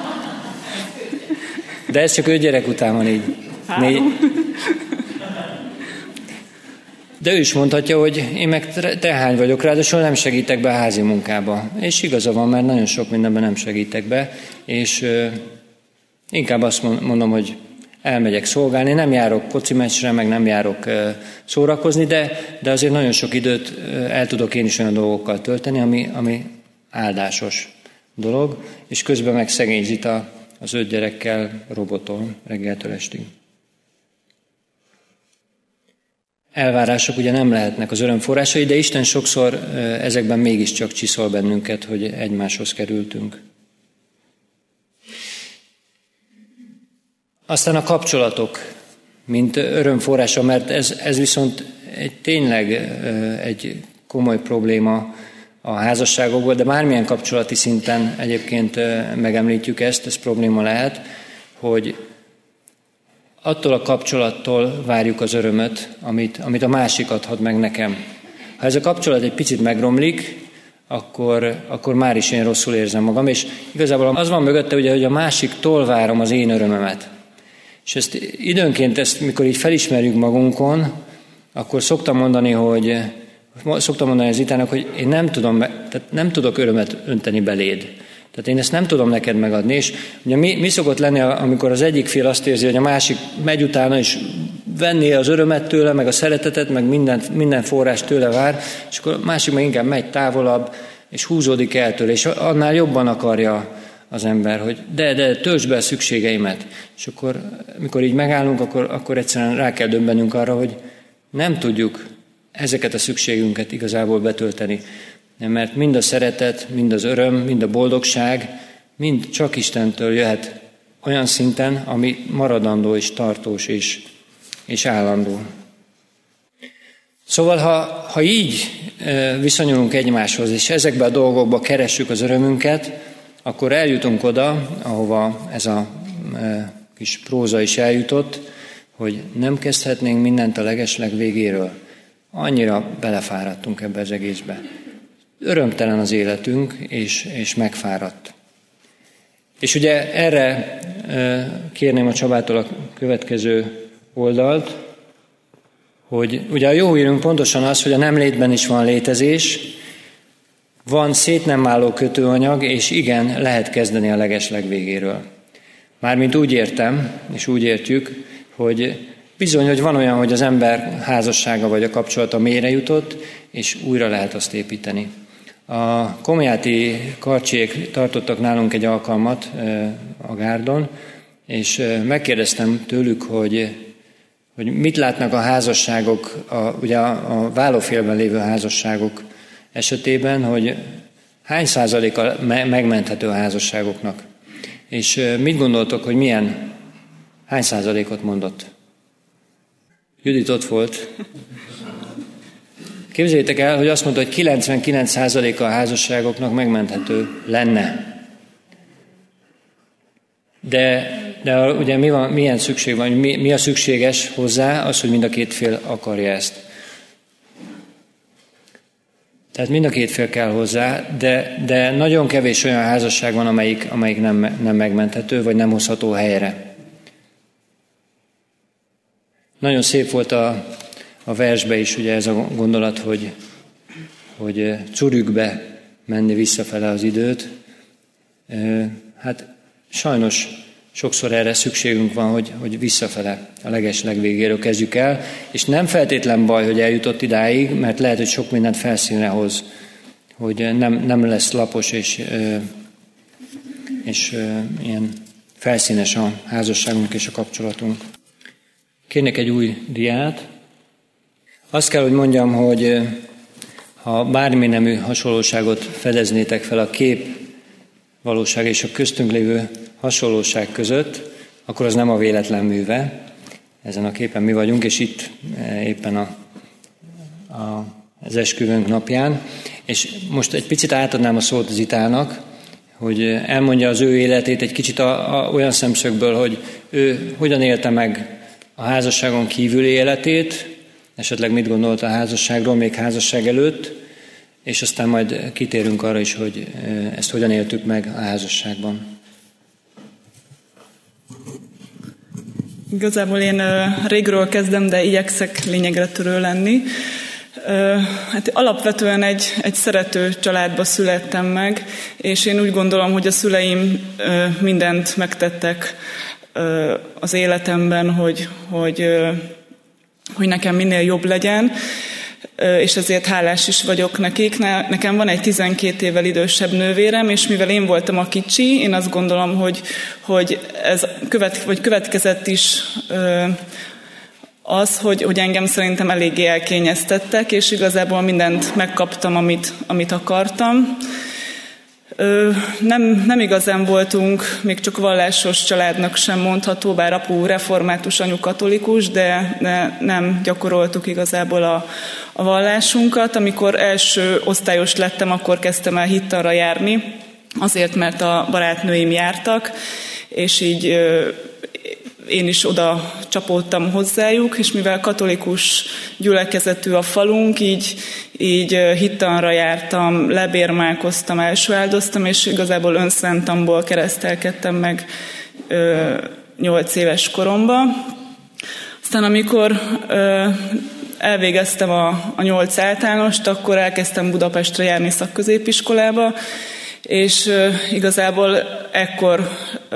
De ez csak 5 gyerek után van így. 4. De ő is mondhatja, hogy én meg tehány vagyok, ráadásul nem segítek be a házi munkába. És igaza van, mert nagyon sok mindenben nem segítek be, és inkább azt mondom, hogy elmegyek szolgálni, nem járok foci meccsre, meg nem járok szórakozni, de azért nagyon sok időt el tudok én is olyan dolgokkal tölteni, ami áldásos dolog, és közben meg szegény Zita az 5 gyerekkel robotol reggeltől estig. Elvárások ugye nem lehetnek az öröm forrásai, de Isten sokszor ezekben mégiscsak csiszol bennünket, hogy egymáshoz kerültünk. Aztán a kapcsolatok, mint örömforrása, mert ez viszont tényleg egy komoly probléma a házasságokból, de bármilyen kapcsolati szinten egyébként megemlítjük ezt, ez probléma lehet, hogy attól a kapcsolattól várjuk az örömöt, amit a másik adhat meg nekem. Ha ez a kapcsolat egy picit megromlik, akkor már is én rosszul érzem magam, és igazából az van mögötte, ugye, hogy a másiktól várom az én örömömet. És időnként mikor így felismerjük magunkon, akkor szoktam mondani az Zitának, hogy én nem tudok örömet önteni beléd. Tehát én ezt nem tudom neked megadni, és ugye mi szokott lenni, amikor az egyik fél azt érzi, hogy a másik megy utána, és venné az örömet tőle, meg a szeretetet, meg minden forrás tőle vár, és akkor a másik meg inkább megy távolabb, és húzódik el tőle, és annál jobban akarja az ember, hogy de töltsd be a szükségeimet. És akkor, amikor így megállunk, akkor egyszerűen rá kell döbbenünk arra, hogy nem tudjuk ezeket a szükségünket igazából betölteni. Mert mind a szeretet, mind az öröm, mind a boldogság, mind csak Istentől jöhet olyan szinten, ami maradandó és tartós és és állandó. Szóval, ha így viszonyulunk egymáshoz, és ezekbe a dolgokba keressük az örömünket, akkor eljutunk oda, ahova ez a kis próza is eljutott, hogy nem kezdhetnénk mindent a legesleg végéről. Annyira belefáradtunk ebbe az egészbe. Örömtelen az életünk, és megfáradt. És ugye erre kérném a Csabától a következő oldalt, hogy ugye a jó hírünk pontosan az, hogy a nem létben is van létezés, van szét nem álló kötőanyag, és igen, lehet kezdeni a legesleg végéről. Mármint úgy értem, és úgy értjük, hogy bizony, hogy van olyan, hogy az ember házassága vagy a kapcsolata mélyre jutott, és újra lehet azt építeni. A komjáti karcsiék tartottak nálunk egy alkalmat a Gárdon, és megkérdeztem tőlük, hogy mit látnak a házasságok, ugye a vállófélben lévő házasságok esetében, hogy hány százaléka megmenthető a házasságoknak. És mit gondoltok, hogy hány százalékot mondott? Judit ott volt. Képzeljétek el, hogy azt mondta, hogy 99%-a a házasságoknak megmenthető lenne. De ugye milyen szükség van, mi a szükséges hozzá? Az, hogy mind a két fél akarja ezt. Tehát mind a két fél kell hozzá, de nagyon kevés olyan házasság van, amelyik nem megmenthető, vagy nem hozható helyre. Nagyon szép volt a versbe is ugye ez a gondolat, hogy curükbe menni visszafele az időt. Hát sajnos sokszor erre szükségünk van, hogy visszafele a legeslegvégéről kezdjük el, és nem feltétlen baj, hogy eljutott idáig, mert lehet, hogy sok mindent felszínre hoz, hogy nem lesz lapos és ilyen felszínes a házasságunk és a kapcsolatunk. Kérnék egy új diát. Azt kell, hogy mondjam, hogy ha bármi nemű hasonlóságot fedeznétek fel a kép valóság és a köztünk lévő hasonlóság között, akkor az nem a véletlen műve. Ezen a képen mi vagyunk, és itt éppen az esküvőnk napján. És most egy picit átadnám a szót Zitának, hogy elmondja az ő életét egy kicsit olyan szemszögből, hogy ő hogyan élte meg a házasságon kívüli életét, esetleg mit gondolt a házasságról még házasság előtt, és aztán majd kitérünk arra is, hogy ezt hogyan éltük meg a házasságban. Igazából én régről kezdem, de igyekszek lényegre törő lenni. Hát alapvetően egy szerető családba születtem meg, és én úgy gondolom, hogy a szüleim mindent megtettek az életemben, hogy nekem minél jobb legyen, és ezért hálás is vagyok nekik. Nekem van egy 12 évvel idősebb nővérem, és mivel én voltam a kicsi, én azt gondolom, hogy ez következett is az, hogy engem szerintem eléggé elkényeztettek, és igazából mindent megkaptam, amit akartam. Nem igazán voltunk még csak vallásos családnak sem mondható, bár apu református, anyu katolikus, de nem gyakoroltuk igazából a vallásunkat. Amikor első osztályos lettem, akkor kezdtem el hittanra járni, azért, mert a barátnőim jártak, és így én is oda csapódtam hozzájuk, és mivel katolikus gyülekezetű a falunk, így hittanra jártam, lebérmálkoztam, elsőáldoztam, és igazából önszentamból keresztelkedtem meg 8 éves koromban. Aztán amikor elvégeztem a 8 általánost, akkor elkezdtem Budapestre járni szakközépiskolába, és igazából ekkor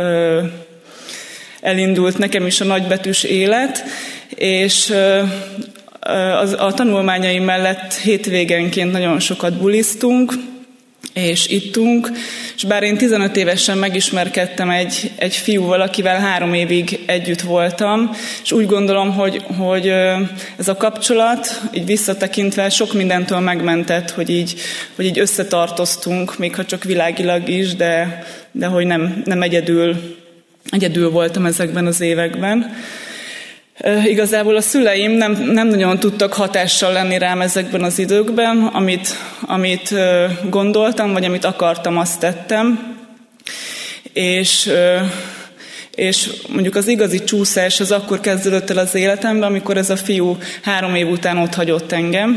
elindult nekem is a nagybetűs élet, és a tanulmányaim mellett hétvégenként nagyon sokat buliztunk, és ittunk, és bár én 15 évesen megismerkedtem egy fiúval, akivel 3 évig együtt voltam, és úgy gondolom, hogy ez a kapcsolat, így visszatekintve sok mindentől megmentett, hogy így összetartoztunk, még ha csak világilag is, de hogy nem egyedül voltam ezekben az években. Igazából a szüleim nem nagyon tudtak hatással lenni rám ezekben az időkben, amit gondoltam, vagy amit akartam, azt tettem. És mondjuk az igazi csúszás az akkor kezdődött el az életemben, amikor ez a fiú 3 év után otthagyott engem.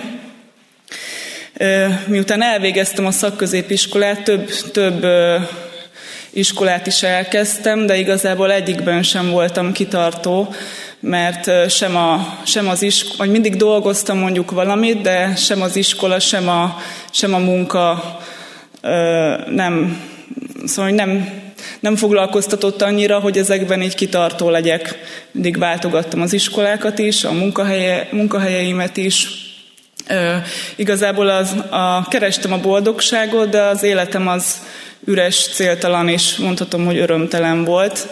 Miután elvégeztem a szakközépiskolát, több iskolát is elkezdtem, de igazából egyikben sem voltam kitartó, mert sem az iskola, vagy mindig dolgoztam mondjuk valamit, de sem az iskola, sem a munka nem foglalkoztatott annyira, hogy ezekben így kitartó legyek. Mindig váltogattam az iskolákat is, a munkahelyeimet is. Igazából kerestem a boldogságot, de az életem az üres, céltalan, és mondhatom, hogy örömtelen volt.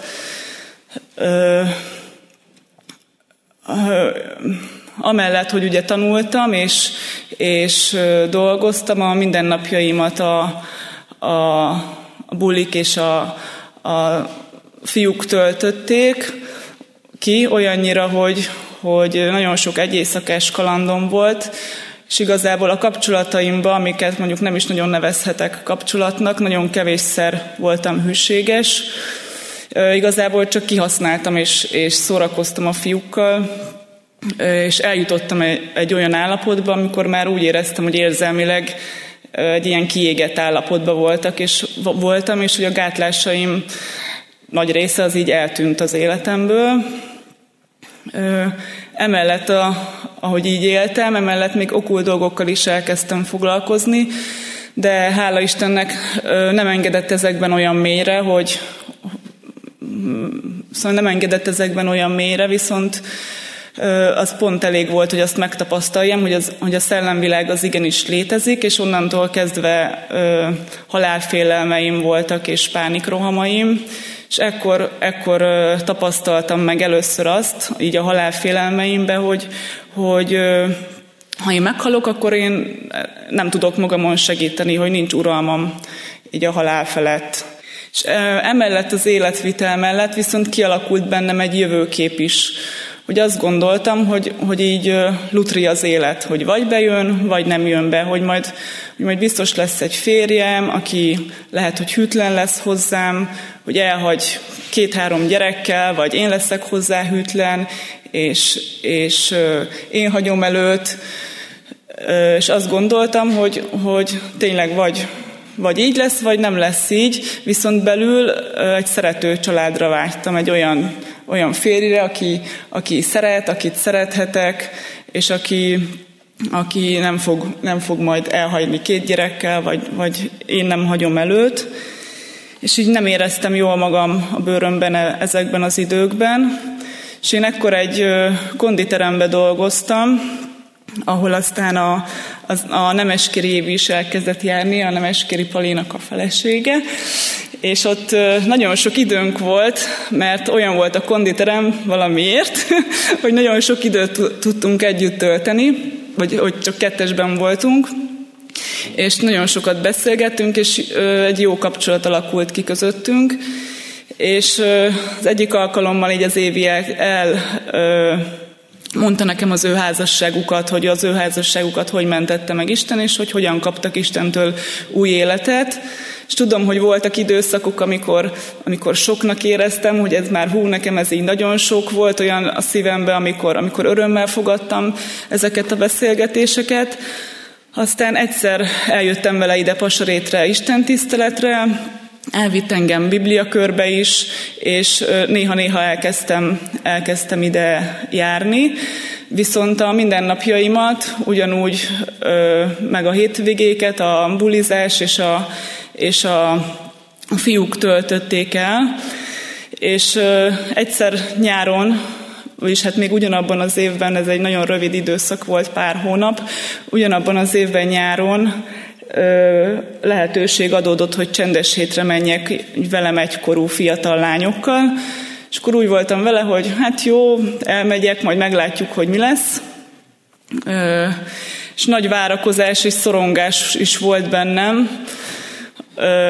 Amellett, hogy ugye tanultam, és dolgoztam, a mindennapjaimat a bulik és a fiúk töltötték ki, olyannyira, hogy nagyon sok egyéjszakás kalandom volt, és igazából a kapcsolataimban, amiket mondjuk nem is nagyon nevezhetek kapcsolatnak, nagyon kevésszer voltam hűséges. Igazából csak kihasználtam és szórakoztam a fiúkkal, és eljutottam egy olyan állapotba, amikor már úgy éreztem, hogy érzelmileg egy ilyen kiégett állapotban voltam, és hogy a gátlásaim nagy része az így eltűnt az életemből. Emellett, ahogy így éltem, emellett még okkult dolgokkal is elkezdtem foglalkozni, de hála Istennek nem engedett ezekben olyan mélyre, viszont az pont elég volt, hogy azt megtapasztaljam, hogy a szellemvilág az igenis létezik, és onnantól kezdve halálfélelmeim voltak, és pánikrohamaim, és ekkor tapasztaltam meg először azt, így a halálfélelmeimben, hogy ha én meghalok, akkor én nem tudok magamon segíteni, hogy nincs uralmam így a halál felett. És emellett az életvitel mellett viszont kialakult bennem egy jövőkép is, hogy azt gondoltam, hogy így lutri az élet, hogy vagy bejön, vagy nem jön be, hogy majd biztos lesz egy férjem, aki lehet, hogy hűtlen lesz hozzám, hogy elhagy 2-3 gyerekkel, vagy én leszek hozzá hűtlen, és én hagyom el őt. És azt gondoltam, hogy tényleg vagy így lesz, vagy nem lesz így, viszont belül egy szerető családra vágytam, egy olyan férjre, aki szeret, akit szerethetek, és aki nem fog majd elhagyni 2 gyerekkel, vagy én nem hagyom el őt. És így nem éreztem jól magam a bőrömben ezekben az időkben. És én ekkor egy konditeremben dolgoztam, ahol aztán a Nemeskéri Évi is elkezdett járni, a Nemeskéri Palinak a felesége, és ott nagyon sok időnk volt, mert olyan volt a konditerem valamiért, hogy nagyon sok időt tudtunk együtt tölteni, vagy hogy csak 2-esben voltunk, és nagyon sokat beszélgettünk, és egy jó kapcsolat alakult ki közöttünk, és az egyik alkalommal így az Évi mondta nekem az ő házasságukat, hogy az ő házasságukat hogy mentette meg Isten, és hogy hogyan kaptak Istentől új életet. És tudom, hogy voltak időszakok, amikor soknak éreztem, hogy ez már nekem ez így nagyon sok volt, olyan a szívemben, amikor örömmel fogadtam ezeket a beszélgetéseket. Aztán egyszer eljöttem vele ide Pasarétre istentiszteletre, elvitt engem bibliakörbe is, és néha-néha elkezdtem ide járni, viszont a mindennapjaimat ugyanúgy, meg a hétvégéket, a bulizás és a fiúk töltötték el, és egyszer nyáron, vagyis hát még ugyanabban az évben, ez egy nagyon rövid időszak volt, pár hónap, ugyanabban az évben nyáron lehetőség adódott, hogy csendes hétre menjek velem egykorú fiatal lányokkal, és akkor úgy voltam vele, hogy hát jó, elmegyek, majd meglátjuk, hogy mi lesz. És nagy várakozás és szorongás is volt bennem,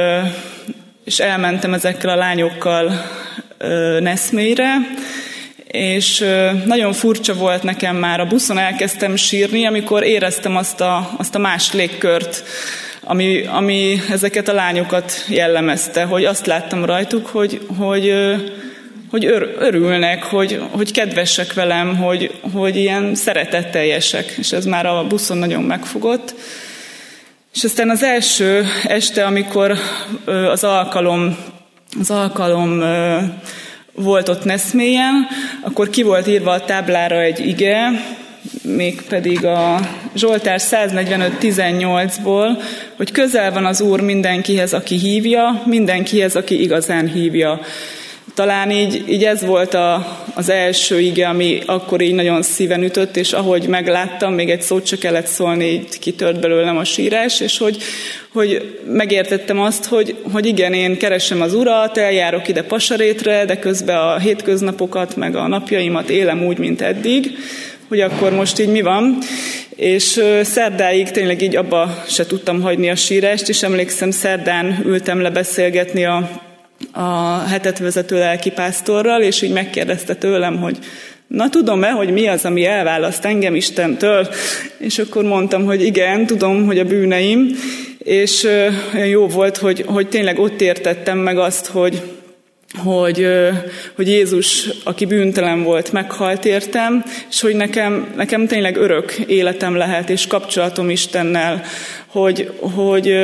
és elmentem ezekkel a lányokkal Neszményre, És nagyon furcsa volt nekem, már a buszon elkezdtem sírni, amikor éreztem azt a más légkört, ami ezeket a lányokat jellemezte, hogy azt láttam rajtuk, hogy örülnek, hogy kedvesek velem, hogy ilyen szeretetteljesek, és ez már a buszon nagyon megfogott. És aztán az első este, amikor az alkalom volt ott Neszmélyen, akkor ki volt írva a táblára egy ige, mégpedig a Zsoltár 145:18-ból, hogy közel van az Úr mindenkihez, aki hívja, mindenkihez, aki igazán hívja. Talán így ez volt az első ige, ami akkor így nagyon szíven ütött, és ahogy megláttam, még egy szót se kellett szólni, így kitört belőlem a sírás, és hogy megértettem azt, hogy igen, én keresem az Urat, eljárok ide Pasarétre, de közben a hétköznapokat, meg a napjaimat élem úgy, mint eddig, hogy akkor most így mi van. És szerdáig tényleg így abba se tudtam hagyni a sírást, és emlékszem, szerdán ültem le beszélgetni a hetet vezető lelkipásztorral, és így megkérdezte tőlem, hogy na tudom-e, hogy mi az, ami elválaszt engem Istentől? És akkor mondtam, hogy igen, tudom, hogy a bűneim, és olyan jó volt, hogy tényleg ott értettem meg azt, hogy Jézus, aki bűntelen volt, meghalt értem, és hogy nekem tényleg örök életem lehet, és kapcsolatom Istennel, hogy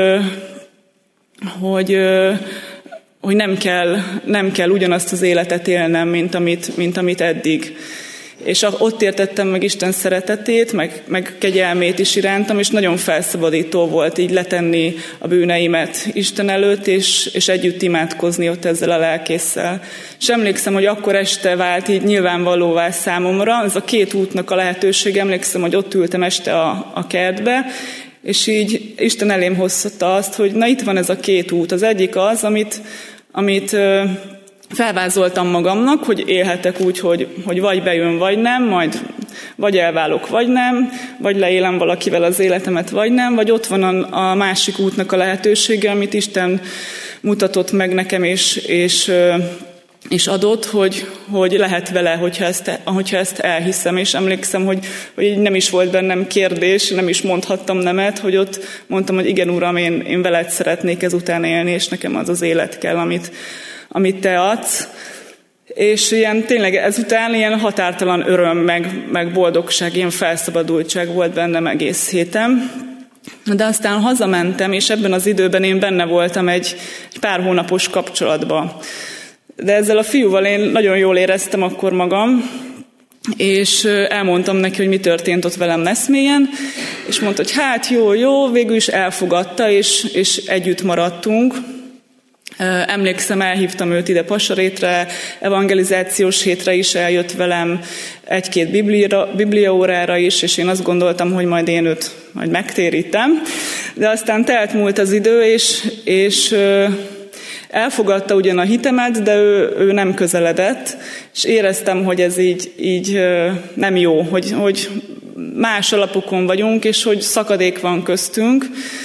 nem kell ugyanazt az életet élnem, mint amit eddig. És ott értettem meg Isten szeretetét, meg kegyelmét is irántam, és nagyon felszabadító volt így letenni a bűneimet Isten előtt, és együtt imádkozni ott ezzel a lelkésszel. És emlékszem, hogy akkor este vált így nyilvánvalóvá számomra, ez a két útnak a lehetőség, emlékszem, hogy ott ültem este a kertbe, és így Isten elém hozta azt, hogy na itt van ez a két út. Az egyik az, amit felvázoltam magamnak, hogy élhetek úgy, hogy vagy bejön, vagy nem, majd vagy elválok, vagy nem, vagy leélem valakivel az életemet, vagy nem, vagy ott van a másik útnak a lehetősége, amit Isten mutatott meg nekem, és adott, hogy lehet vele, hogyha ezt elhiszem, és emlékszem, hogy így nem is volt bennem kérdés, nem is mondhattam nemet, hogy ott mondtam, hogy igen, Uram, én veled szeretnék ezután élni, és nekem az az élet kell, amit te adsz. És ilyen, tényleg ezután ilyen határtalan öröm, meg boldogság, ilyen felszabadultság volt bennem egész héten. De aztán hazamentem, és ebben az időben én benne voltam egy pár hónapos kapcsolatban. De ezzel a fiúval én nagyon jól éreztem akkor magam, és elmondtam neki, hogy mi történt ott velem Neszmélyen, és mondta, hogy hát jó, végül is elfogadta, és együtt maradtunk. Emlékszem, elhívtam őt ide Pasarétre, evangelizációs hétre is eljött velem, egy-két bibliaórára is, és én azt gondoltam, hogy majd én őt majd megtérítem. De aztán telt múlt az idő, és elfogadta ugyan a hitemet, de ő nem közeledett, és éreztem, hogy ez így nem jó, hogy más alapokon vagyunk, és hogy szakadék van köztünk.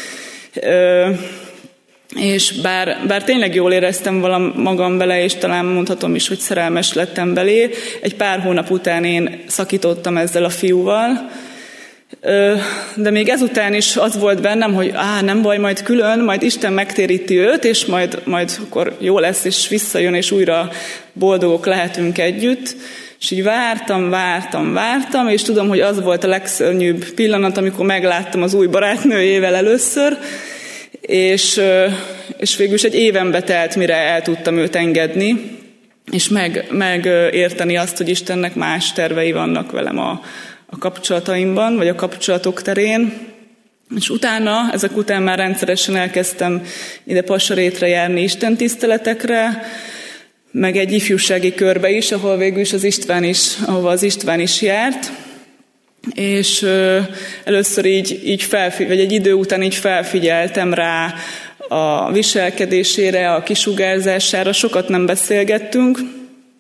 És bár tényleg jól éreztem magam bele, és talán mondhatom is, hogy szerelmes lettem belé, egy pár hónap után én szakítottam ezzel a fiúval, de még ezután is az volt bennem, hogy nem baj, majd külön, majd Isten megtéríti őt, és majd akkor jó lesz, és visszajön, és újra boldogok lehetünk együtt. És így vártam, és tudom, hogy az volt a legszörnyűbb pillanat, amikor megláttam az új barátnőjével először, és végül is egy évenbe telt, mire el tudtam őt engedni, és megérteni azt, hogy Istennek más tervei vannak velem a kapcsolataimban, vagy a kapcsolatok terén. És ezek után már rendszeresen elkezdtem ide Pasarétre járni istentiszteletekre, meg egy ifjúsági körbe is, ahol végül is ahova az István is járt. És először így vagy egy idő után így felfigyeltem rá a viselkedésére, a kisugárzására, sokat nem beszélgettünk,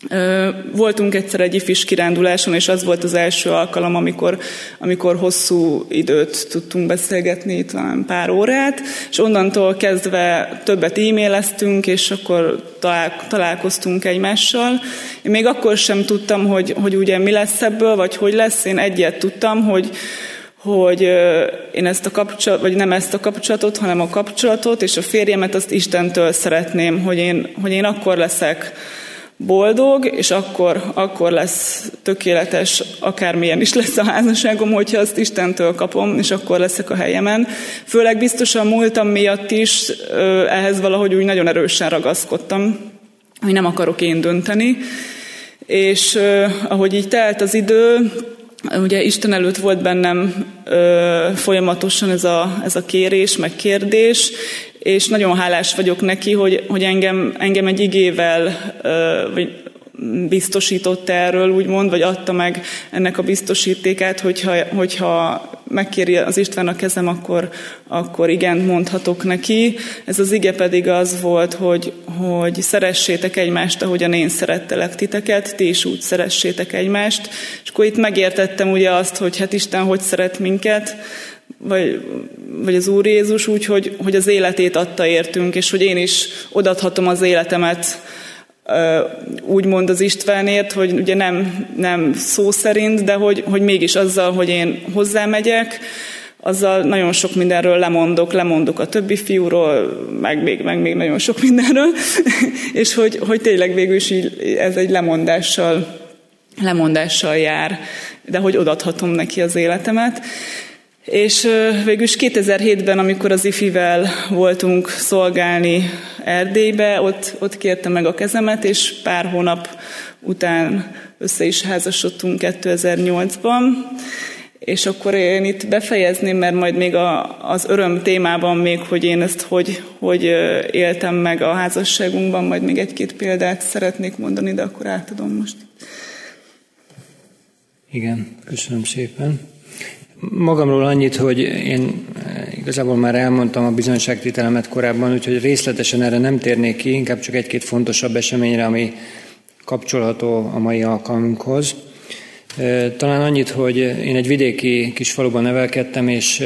Voltunk egyszer egy ifis kiránduláson, és az volt az első alkalom, amikor hosszú időt tudtunk beszélgetni, talán pár órát, és onnantól kezdve többet e-maileztünk, és akkor találkoztunk egymással. Én még akkor sem tudtam, hogy ugye mi lesz ebből, vagy hogy lesz. Én egyet tudtam, hogy én ezt a kapcsolatot, vagy nem ezt a kapcsolatot, hanem a kapcsolatot, és a férjemet azt Istentől szeretném, hogy én akkor leszek boldog, és akkor lesz tökéletes, akármilyen is lesz a házasságom, hogyha azt Istentől kapom, és akkor leszek a helyemen. Főleg biztosan múltam miatt is ehhez valahogy úgy nagyon erősen ragaszkodtam, hogy nem akarok én dönteni. És ahogy így telt az idő, ugye Isten előtt volt bennem folyamatosan ez a kérés, meg kérdés, és nagyon hálás vagyok neki, hogy engem egy igével biztosított erről, úgymond, vagy adta meg ennek a biztosítékát, hogyha megkéri az István a kezem, akkor igent mondhatok neki. Ez az ige pedig az volt, hogy szeressétek egymást, ahogyan én szerettelek titeket, ti is úgy szeressétek egymást. És akkor itt megértettem ugye azt, hogy hát Isten hogy szeret minket, vagy az Úr Jézus úgy, hogy az életét adta értünk, és hogy én is odaadhatom az életemet úgymond az Istvánért, hogy ugye nem szó szerint, de hogy mégis azzal, hogy én hozzámegyek, azzal nagyon sok mindenről lemondok a többi fiúról, meg még nagyon sok mindenről, és hogy tényleg végül is ez egy lemondással jár, de hogy odaadhatom neki az életemet. És végülis 2007-ben, amikor az IFI-vel voltunk szolgálni Erdélybe, ott kérte meg a kezemet, és pár hónap után össze is házasodtunk 2008-ban. És akkor én itt befejezném, mert majd még az öröm témában még, hogy én ezt hogy éltem meg a házasságunkban, majd még egy-két példát szeretnék mondani, de akkor átadom most. Igen, köszönöm szépen. Magamról annyit, hogy én igazából már elmondtam a bizonyságtételemet korábban, úgyhogy részletesen erre nem térnék ki, inkább csak egy-két fontosabb eseményre, ami kapcsolható a mai alkalmunkhoz. Talán annyit, hogy én egy vidéki kis faluban nevelkedtem, és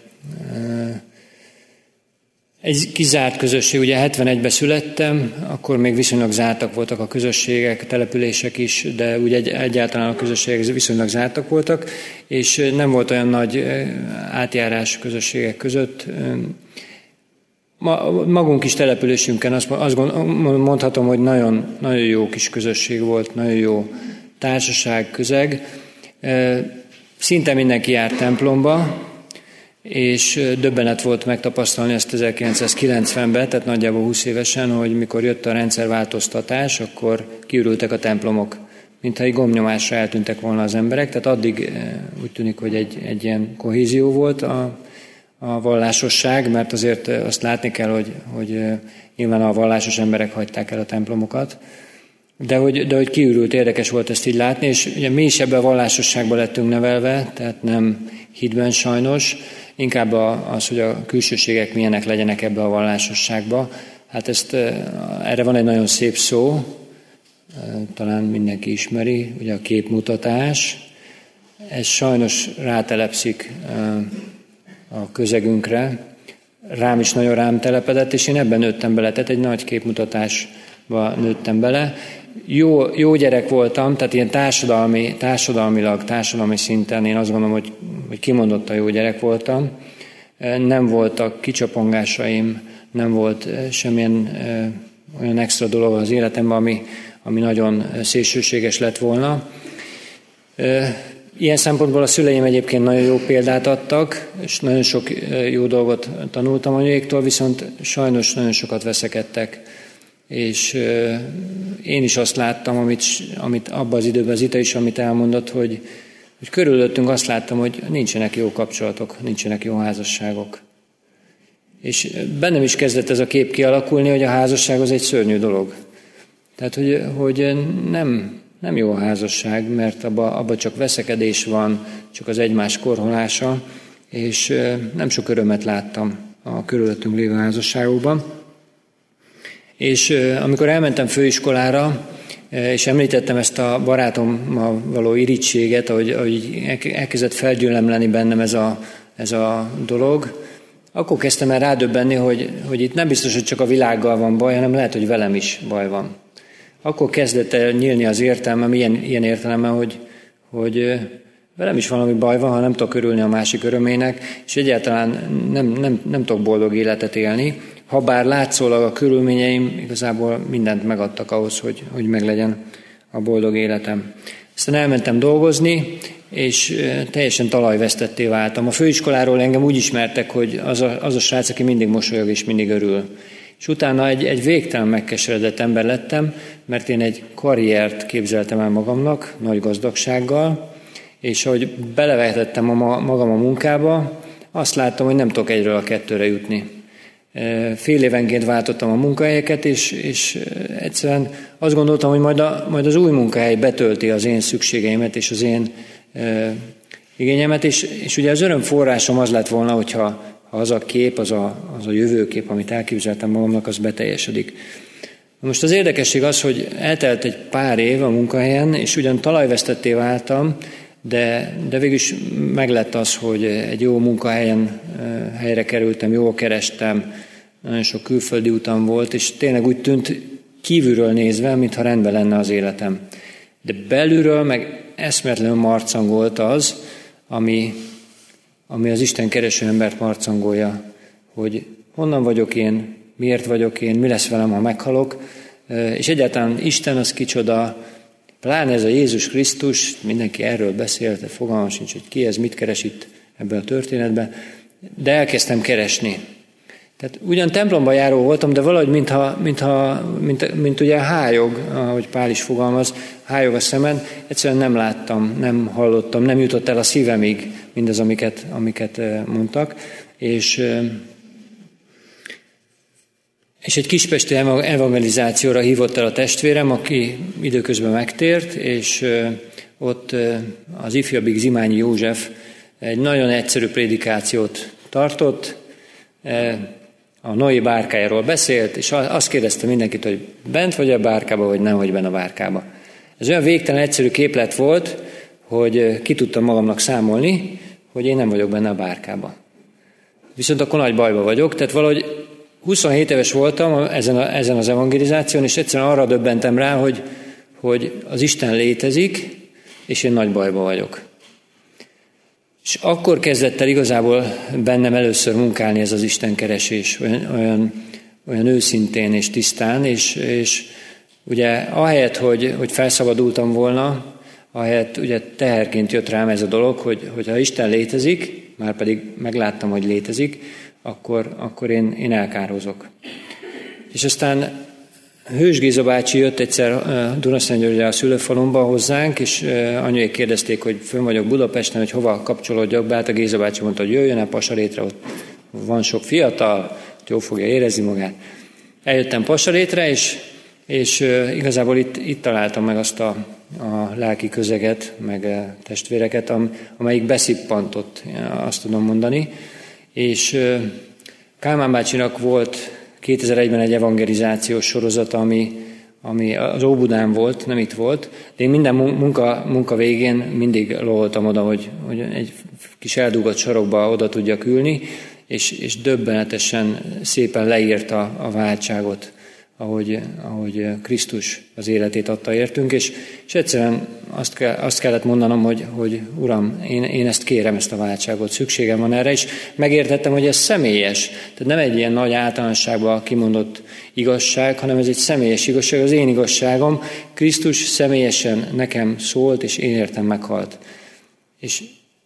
egy kizárt közösség, ugye 71-ben születtem, akkor még viszonylag zártak voltak a közösségek, települések is, de ugye egyáltalán a közösségek viszonylag zártak voltak, és nem volt olyan nagy átjárás közösségek között. Magunk is településünken azt mondhatom, hogy nagyon, nagyon jó kis közösség volt, nagyon jó társaság, közeg. Szinte mindenki járt templomba, és döbbenet volt megtapasztalni ezt 1990-ben, tehát nagyjából 20 évesen, hogy mikor jött a rendszerváltoztatás, akkor kiürültek a templomok, mintha egy gombnyomásra eltűntek volna az emberek, tehát addig úgy tűnik, hogy egy ilyen kohézió volt a vallásosság, mert azért azt látni kell, hogy nyilván a vallásos emberek hagyták el a templomokat, de hogy kiürült, érdekes volt ezt így látni, és ugye mi is ebben a vallásosságban lettünk nevelve, tehát nem hitben sajnos, inkább az, hogy a külsőségek milyenek legyenek ebbe a vallásosságba. Hát erre van egy nagyon szép szó, talán mindenki ismeri, ugye a képmutatás. Ez sajnos rátelepszik a közegünkre, rám is nagyon rám telepedett, és én ebben nőttem bele, tehát egy nagy képmutatásba nőttem bele. Jó gyerek voltam, tehát ilyen társadalmi szinten én azt gondolom, hogy kimondottan jó gyerek voltam. Nem voltak kicsapongásaim, nem volt semmilyen olyan extra dolog az életemben, ami nagyon szélsőséges lett volna. Ilyen szempontból a szüleim egyébként nagyon jó példát adtak, és nagyon sok jó dolgot tanultam anyuéktól, viszont sajnos nagyon sokat veszekedtek. És én is azt láttam, amit abban az időben Zita is, amit elmondott, hogy körülöttünk azt láttam, hogy nincsenek jó kapcsolatok, nincsenek jó házasságok. És bennem is kezdett ez a kép kialakulni, hogy a házasság az egy szörnyű dolog. Tehát, hogy nem jó a házasság, mert abba csak veszekedés van, csak az egymás korholása, és nem sok örömet láttam a körülöttünk lévő házasságokban. És amikor elmentem főiskolára, és említettem ezt a barátommal való irítséget, ahogy elkezdett felgyülemleni bennem ez a dolog, akkor kezdtem el rádöbbenni, hogy itt nem biztos, hogy csak a világgal van baj, hanem lehet, hogy velem is baj van. Akkor kezdett el nyílni az értelmem, ilyen értelemben, hogy velem is valami baj van, ha nem tudok örülni a másik örömének, és egyáltalán nem tudok boldog életet élni, habár látszólag a körülményeim igazából mindent megadtak ahhoz, hogy meglegyen a boldog életem. Aztán elmentem dolgozni, és teljesen talajvesztetté váltam. A főiskoláról engem úgy ismertek, hogy az a srác, aki mindig mosolyog és mindig örül. És utána egy végtelen megkeseredett ember lettem, mert én egy karriert képzeltem el magamnak, nagy gazdagsággal, és ahogy belevetettem magam a munkába, azt láttam, hogy nem tudok egyről a kettőre jutni. Fél évenként váltottam a munkahelyeket, és egyszerűen azt gondoltam, hogy majd az új munkahely betölti az én szükségeimet és az én igényemet, és ugye az öröm forrásom az lett volna, hogyha az a kép, az a jövőkép, amit elképzeltem magamnak, az beteljesedik. Most az érdekesség az, hogy eltelt egy pár év a munkahelyen, és ugyan talajvesztetté váltam, de végülis meglett az, hogy egy jó munkahelyen helyre kerültem, jól kerestem, nagyon sok külföldi utam volt, és tényleg úgy tűnt kívülről nézve, mintha rendben lenne az életem. De belülről meg eszméletlenül marcangolt az, ami az Isten kereső embert marcangolja, hogy honnan vagyok én, miért vagyok én, mi lesz velem, ha meghalok, és egyáltalán Isten az kicsoda, pláne ez a Jézus Krisztus, mindenki erről beszélt, de fogalmam sincs, hogy ki ez, mit keres itt ebben a történetben, de elkezdtem keresni. Tehát ugyan templomba járó voltam, de valahogy mint ugye hájog, ahogy Pál is fogalmaz, hájog a szemen, egyszerűen nem láttam, nem hallottam, nem jutott el a szívemig mindaz, amiket mondtak, és egy kispesti evangelizációra hívott el a testvérem, aki időközben megtért, és ott az ifjabbik Zimányi József egy nagyon egyszerű prédikációt tartott, a Noé bárkájáról beszélt, és azt kérdezte mindenkit, hogy bent vagy a bárkába, vagy nem vagy benne a bárkába. Ez olyan végtelen egyszerű képlet volt, hogy ki tudtam magamnak számolni, hogy én nem vagyok benne a bárkába. Viszont akkor nagy bajba vagyok, tehát valahogy 27 éves voltam ezen az evangelizáción, és egyszerűen arra döbbentem rá, hogy az Isten létezik, és én nagy bajba vagyok. És akkor kezdett el igazából bennem először munkálni ez az istenkeresés, olyan őszintén és tisztán, és ugye ahelyett, hogy felszabadultam volna, ahelyett ugye teherként jött rám ez a dolog, hogy ha Isten létezik, már pedig megláttam, hogy létezik, akkor én elkárhozok. És aztán Hős Géza bácsi jött egyszer Dunaszentgyörgyre a szülőfalomba hozzánk, és anyuék kérdezték, hogy fönn vagyok Budapesten, hogy hova kapcsolódjak be. Hát a Géza bácsi mondta, hogy jöjjön el Pasarétre, ott van sok fiatal, jól fogja érezni magát. Eljöttem Pasarétre, és igazából itt találtam meg azt a lelki közeget, meg testvéreket, amelyik beszippantott, azt tudom mondani. És Kálmán bácsinak volt 2001-ben egy evangelizációs sorozata, ami az Óbudán volt, nem itt volt, de én minden munka végén mindig loholtam oda, hogy egy kis eldugott sarokba oda tudjak ülni, és döbbenetesen szépen leírta a váltságot, ahogy Krisztus az életét adta értünk, és egyszerűen azt kellett mondanom, hogy Uram, én ezt kérem, ezt a váltságot, szükségem van erre, és megértettem, hogy ez személyes, tehát nem egy ilyen nagy általánosságban kimondott igazság, hanem ez egy személyes igazság, az én igazságom, Krisztus személyesen nekem szólt, és én értem meghalt. És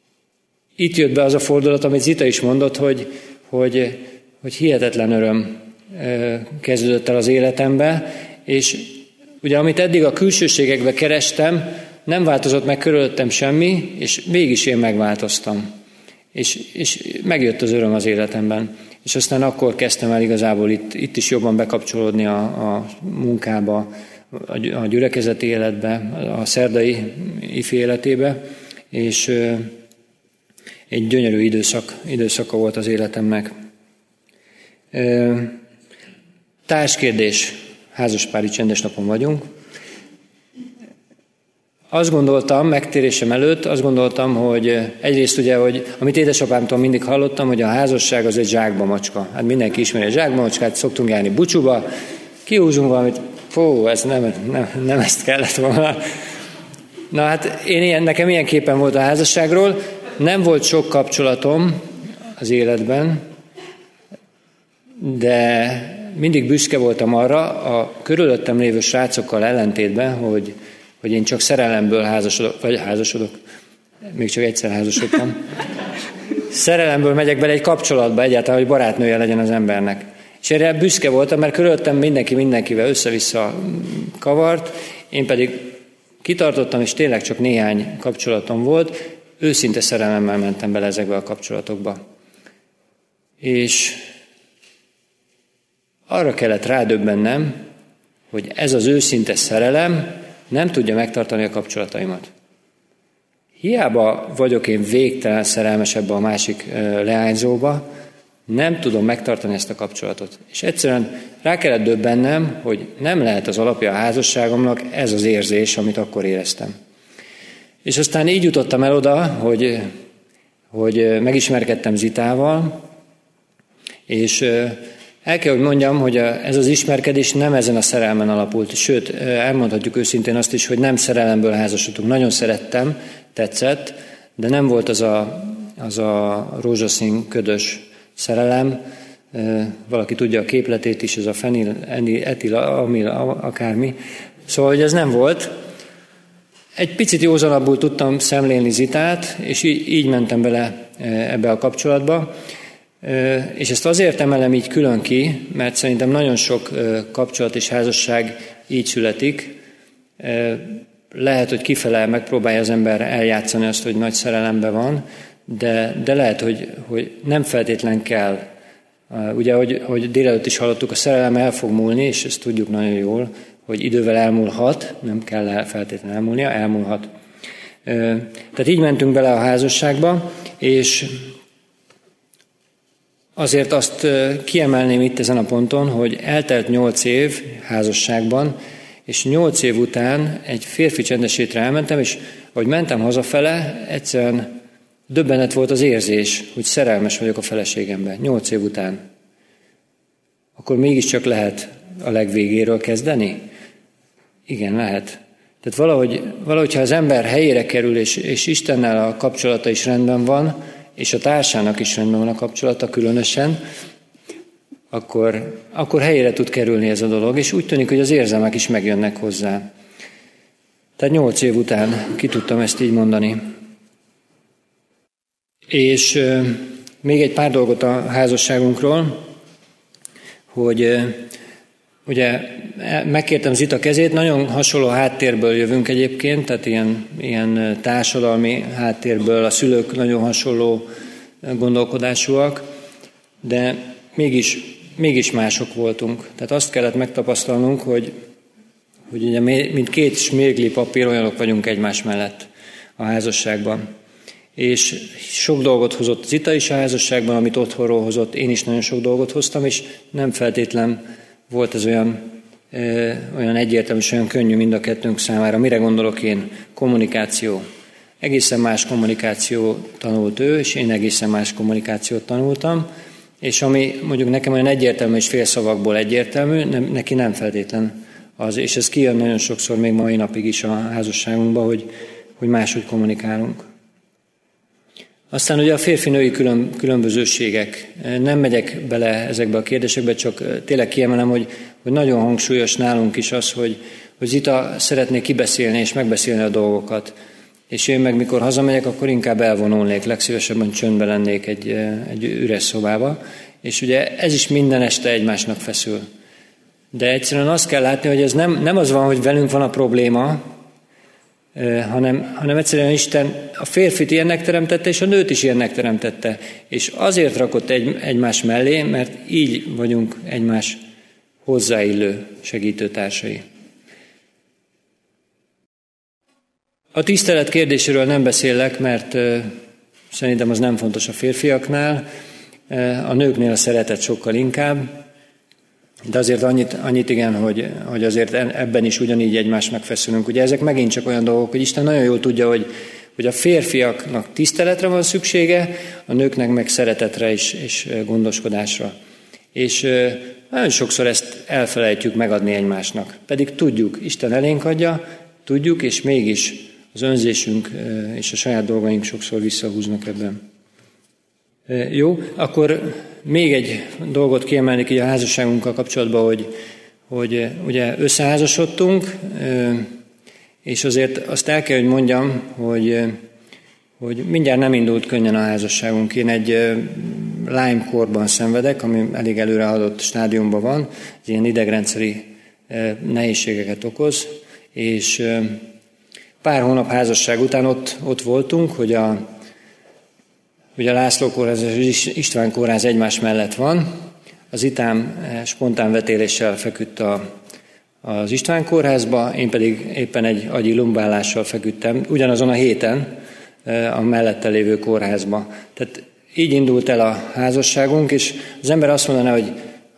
itt jött be az a fordulat, amit Zita is mondott, hogy hihetetlen öröm kezdődött el az életembe, és ugye amit eddig a külsőségekbe kerestem, nem változott meg körülöttem semmi, és mégis én megváltoztam. És megjött az öröm az életemben. És aztán akkor kezdtem el igazából itt is jobban bekapcsolódni a munkába, a gyülekezeti életbe, a szerdai ifi életébe, és egy gyönyörű időszaka volt az életemnek. Társkérdés, házaspári csendes napon vagyunk. Azt gondoltam, megtérésem előtt, hogy egyrészt ugye, hogy amit édesapámtól mindig hallottam, hogy a házasság az egy zsákba macska. Hát mindenki ismeri a zsákba macskát, szoktunk járni bucsúba, kihúzunk valamit, ez nem ezt kellett volna. Na hát nekem ilyen képen volt a házasságról, nem volt sok kapcsolatom az életben, de mindig büszke voltam arra, a körülöttem lévő srácokkal ellentétben, hogy én csak szerelemből házasodok, még csak egyszer házasodtam. Szerelemből megyek bele egy kapcsolatba egyáltalán, hogy barátnője legyen az embernek. És erre büszke voltam, mert körülöttem mindenkivel össze-vissza kavart, én pedig kitartottam, és tényleg csak néhány kapcsolatom volt, őszinte szerelemmel mentem bele ezekbe a kapcsolatokba. És arra kellett rádöbbennem, hogy ez az őszinte szerelem nem tudja megtartani a kapcsolataimat. Hiába vagyok én végtelen szerelmes ebbe a másik leányzóba, nem tudom megtartani ezt a kapcsolatot. És egyszerűen rá kellett döbbennem, hogy nem lehet az alapja a házasságomnak ez az érzés, amit akkor éreztem. És aztán így jutottam el oda, hogy megismerkedtem Zitával, és el kell, hogy mondjam, hogy ez az ismerkedés nem ezen a szerelmen alapult. Sőt, elmondhatjuk őszintén azt is, hogy nem szerelemből házasodtunk. Nagyon szerettem, tetszett, de nem volt az a rózsaszín ködös szerelem. Valaki tudja a képletét is, ez a fenil, etil, amil, akármi. Szóval, hogy ez nem volt. Egy picit józanabbul tudtam szemlélni Zitát, és így mentem bele ebbe a kapcsolatba. És ezt azért emelem így külön ki, mert szerintem nagyon sok kapcsolat és házasság így születik. Lehet, hogy kifele megpróbálja az ember eljátszani azt, hogy nagy szerelemben van, de lehet, hogy nem feltétlen kell. Ugye, hogy délelőtt is hallottuk, a szerelem el fog múlni, és ezt tudjuk nagyon jól, hogy idővel elmúlhat, nem kell feltétlenül elmúlnia, elmúlhat. Tehát így mentünk bele a házasságba, és azért azt kiemelném itt ezen a ponton, hogy eltelt 8 év házasságban, és 8 év után egy férfi csendesétre elmentem, és ahogy mentem hazafele, egyszerűen döbbenet volt az érzés, hogy szerelmes vagyok a feleségemben. 8 év után. Akkor mégiscsak lehet a legvégéről kezdeni? Igen, lehet. Tehát valahogy ha az ember helyére kerül, és Istennel a kapcsolata is rendben van, és a társának is rendben van a kapcsolata különösen, akkor helyére tud kerülni ez a dolog, és úgy tűnik, hogy az érzelmek is megjönnek hozzá. Tehát 8 év után ki tudtam ezt így mondani. És még egy pár dolgot a házasságunkról, hogy ugye megkértem Zita kezét, nagyon hasonló háttérből jövünk egyébként, tehát ilyen társadalmi háttérből, a szülők nagyon hasonló gondolkodásúak, de mégis mások voltunk. Tehát azt kellett megtapasztalnunk, hogy ugye mint 2 smérgli papír olyanok vagyunk egymás mellett a házasságban. És sok dolgot hozott Zita is a házasságban, amit otthonról hozott, én is nagyon sok dolgot hoztam, és nem feltétlen volt ez olyan egyértelmű, és olyan könnyű mind a kettőnk számára. Mire gondolok én? Kommunikáció. Egészen más kommunikáció tanult ő, és én egészen más kommunikációt tanultam, és ami mondjuk nekem olyan egyértelmű és félszavakból egyértelmű, neki nem feltétlen az, és ez kijön nagyon sokszor még mai napig is a házasságunkban, hogy máshogy kommunikálunk. Aztán ugye a férfi-női különbözőségek. Nem megyek bele ezekbe a kérdésekbe, csak tényleg kiemelem, hogy nagyon hangsúlyos nálunk is az, hogy Zita szeretné kibeszélni és megbeszélni a dolgokat. És én meg mikor hazamegyek, akkor inkább elvonulnék, legszívesebben csöndbe lennék egy üres szobába. És ugye ez is minden este egymásnak feszül. De egyszerűen azt kell látni, hogy ez nem az van, hogy velünk van a probléma, hanem egyszerűen Isten a férfit ilyennek teremtette, és a nőt is ilyennek teremtette. És azért rakott egymás mellé, mert így vagyunk egymás hozzáillő segítőtársai. A tisztelet kérdéséről nem beszélek, mert szerintem az nem fontos a férfiaknál, a nőknél a szeretet sokkal inkább. De azért annyit igen, hogy azért ebben is ugyanígy egymásnak feszülünk. Ugye ezek megint csak olyan dolgok, hogy Isten nagyon jól tudja, hogy a férfiaknak tiszteletre van szüksége, a nőknek meg szeretetre és gondoskodásra. És nagyon sokszor ezt elfelejtjük megadni egymásnak. Pedig tudjuk, Isten elénk adja, tudjuk, és mégis az önzésünk és a saját dolgaink sokszor visszahúznak ebben. Jó, akkor még egy dolgot kiemelnék így a házasságunkkal kapcsolatban, hogy ugye összeházasodtunk, és azért azt el kell, hogy mondjam, hogy mindjárt nem indult könnyen a házasságunk. Én egy Lyme-korban szenvedek, ami elég előre haladott stádiumban van, ez ilyen idegrendszeri nehézségeket okoz, és pár hónap házasság után ott voltunk, hogy a László kórház és István kórház egymás mellett van. Az Itám spontán vetéléssel feküdt az István kórházba, én pedig éppen egy agyi lumbálással feküdtem, ugyanazon a héten a mellette lévő kórházba. Tehát így indult el a házasságunk, és az ember azt mondaná, hogy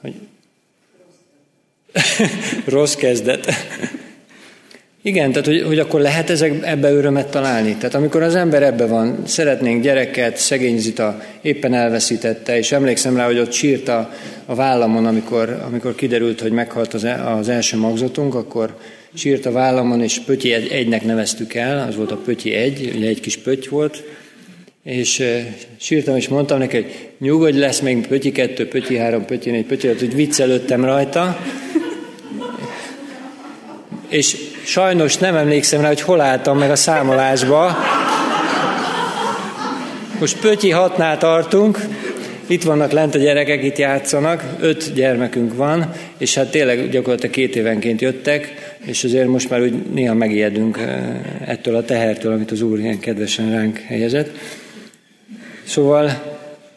rossz kezdet. Igen, tehát hogy akkor lehet ebbe örömet találni. Tehát amikor az ember ebbe van, szeretnénk gyereket, szegény Zita éppen elveszítette, és emlékszem rá, hogy ott sírt a vállamon, amikor kiderült, hogy meghalt az első magzatunk, akkor sírt a vállamon, és Pötyi egynek neveztük el, az volt a Pötyi egy, ugye egy kis pötty volt, és sírtam, és mondtam neki, hogy nyugodj, lesz még Pötyi 2, Pötyi 3, Pötyi 4, Pötyi 5, hogy viccelődtem rajta, és sajnos nem emlékszem rá, hogy hol álltam meg a számolásba. Most Pötyi 6-nál tartunk, itt vannak lent a gyerekek, itt játszanak, 5 gyermekünk van, és hát tényleg gyakorlatilag 2 évenként jöttek, és azért most már úgy néha megijedünk ettől a tehertől, amit az Úr ilyen kedvesen ránk helyezett. Szóval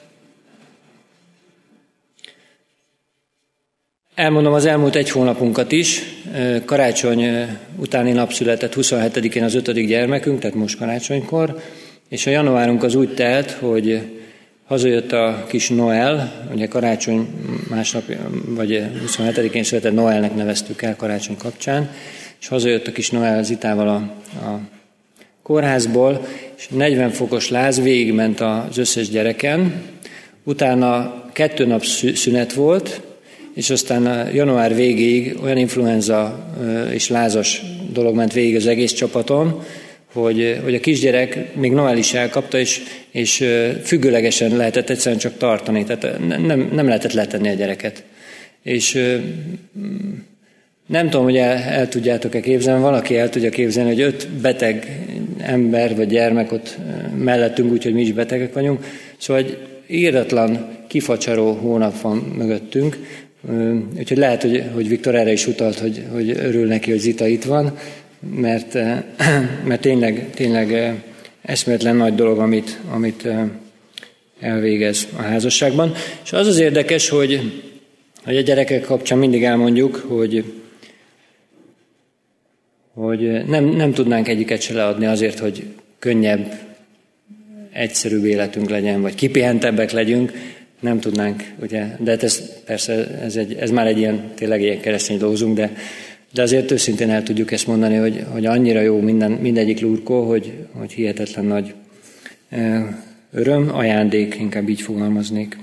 elmondom az elmúlt 1 hónapunkat is. Karácsony utáni nap született 27-én az 5. gyermekünk, tehát most karácsonykor, és a januárunk az úgy telt, hogy hazajött a kis Noel, ugye karácsony másnap, vagy 27-én született, Noelnek neveztük el karácsony kapcsán, és hazajött a kis Noel Zitával a kórházból, és 40 fokos láz végigment az összes gyereken, utána 2 nap szünet volt, és aztán január végéig olyan influenza és lázas dolog ment végig az egész csapaton, hogy a kisgyerek még Noel is elkapta, és függőlegesen lehetett egyszerűen csak tartani, tehát nem lehetett letenni a gyereket. És nem tudom, hogy el tudjátok-e képzelni, valaki el tudja képzelni, hogy 5 beteg ember vagy gyermek ott mellettünk, úgyhogy mi is betegek vagyunk. Szóval egy írdatlan, kifacsaró hónap van mögöttünk, úgyhogy lehet, hogy Viktor erre is utalt, hogy örül neki, hogy Zita itt van, mert tényleg eszméletlen nagy dolog, amit elvégez a házasságban. És az érdekes, hogy a gyerekek kapcsán mindig elmondjuk, hogy nem tudnánk egyiket se leadni azért, hogy könnyebb, egyszerűbb életünk legyen, vagy kipihentebbek legyünk, nem tudnánk, ugye, de hát ez már egy ilyen, tényleg ilyen keresztény dolgozunk, de azért őszintén el tudjuk ezt mondani, hogy annyira jó mindegyik lurkó, hogy hihetetlen nagy öröm, ajándék, inkább így fogalmaznék.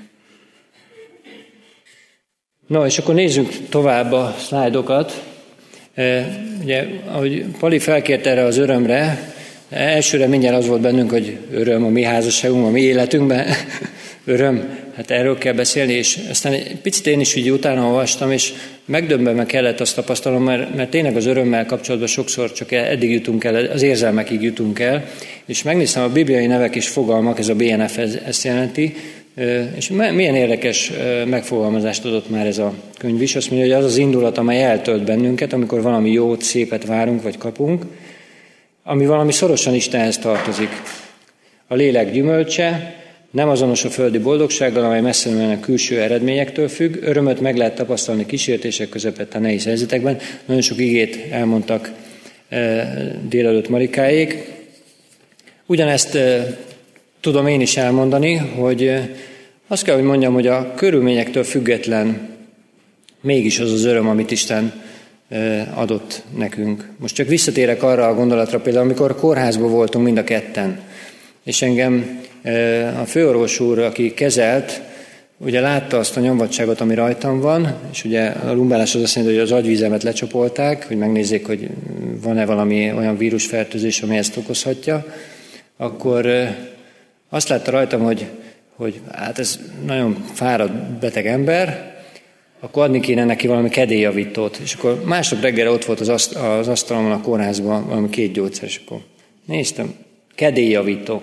No, és akkor nézzük tovább a szlájdokat. Ugye, ahogy Pali felkért erre az örömre, elsőre mindjárt az volt bennünk, hogy öröm a mi házasságunk, a mi életünkben, öröm, hát erről kell beszélni, és aztán egy picit én is így utána olvastam, és megdöbbenve kellett azt tapasztalnom, mert tényleg az örömmel kapcsolatban sokszor csak eddig jutunk el, az érzelmekig jutunk el, és megnéztem a bibliai nevek és fogalmak, ez a BNF ezt jelenti, és milyen érdekes megfogalmazást adott már ez a könyv is. Azt mondja, hogy az az indulat, amely eltölt bennünket, amikor valami jót, szépet várunk vagy kapunk, ami valami szorosan Istenhez tartozik. A lélek gyümölcse nem azonos a földi boldogsággal, amely messze menően a külső eredményektől függ. Örömöt meg lehet tapasztalni kísértések közepette a nehéz helyzetekben. Nagyon sok igét elmondtak délelőtt Marikáék. Ugyanezt tudom én is elmondani, hogy azt kell, hogy mondjam, hogy a körülményektől független mégis az az öröm, amit Isten adott nekünk. Most csak visszatérek arra a gondolatra, például amikor kórházban voltunk mind a ketten, és engem a főorvos úr, aki kezelt, ugye látta azt a nyomvadságot, ami rajtam van, és ugye a lumbálás az azt jelenti, hogy az agyvízemet lecsapolták, hogy megnézzék, hogy van-e valami olyan vírusfertőzés, ami ezt okozhatja, akkor azt látta rajtam, hogy hát ez nagyon fáradt beteg ember, akkor adni kéne neki valami kedélyjavítót. És akkor másnap reggel ott volt az asztalon a kórházban valami 2 gyógyszer, és akkor néztem, kedélyjavító.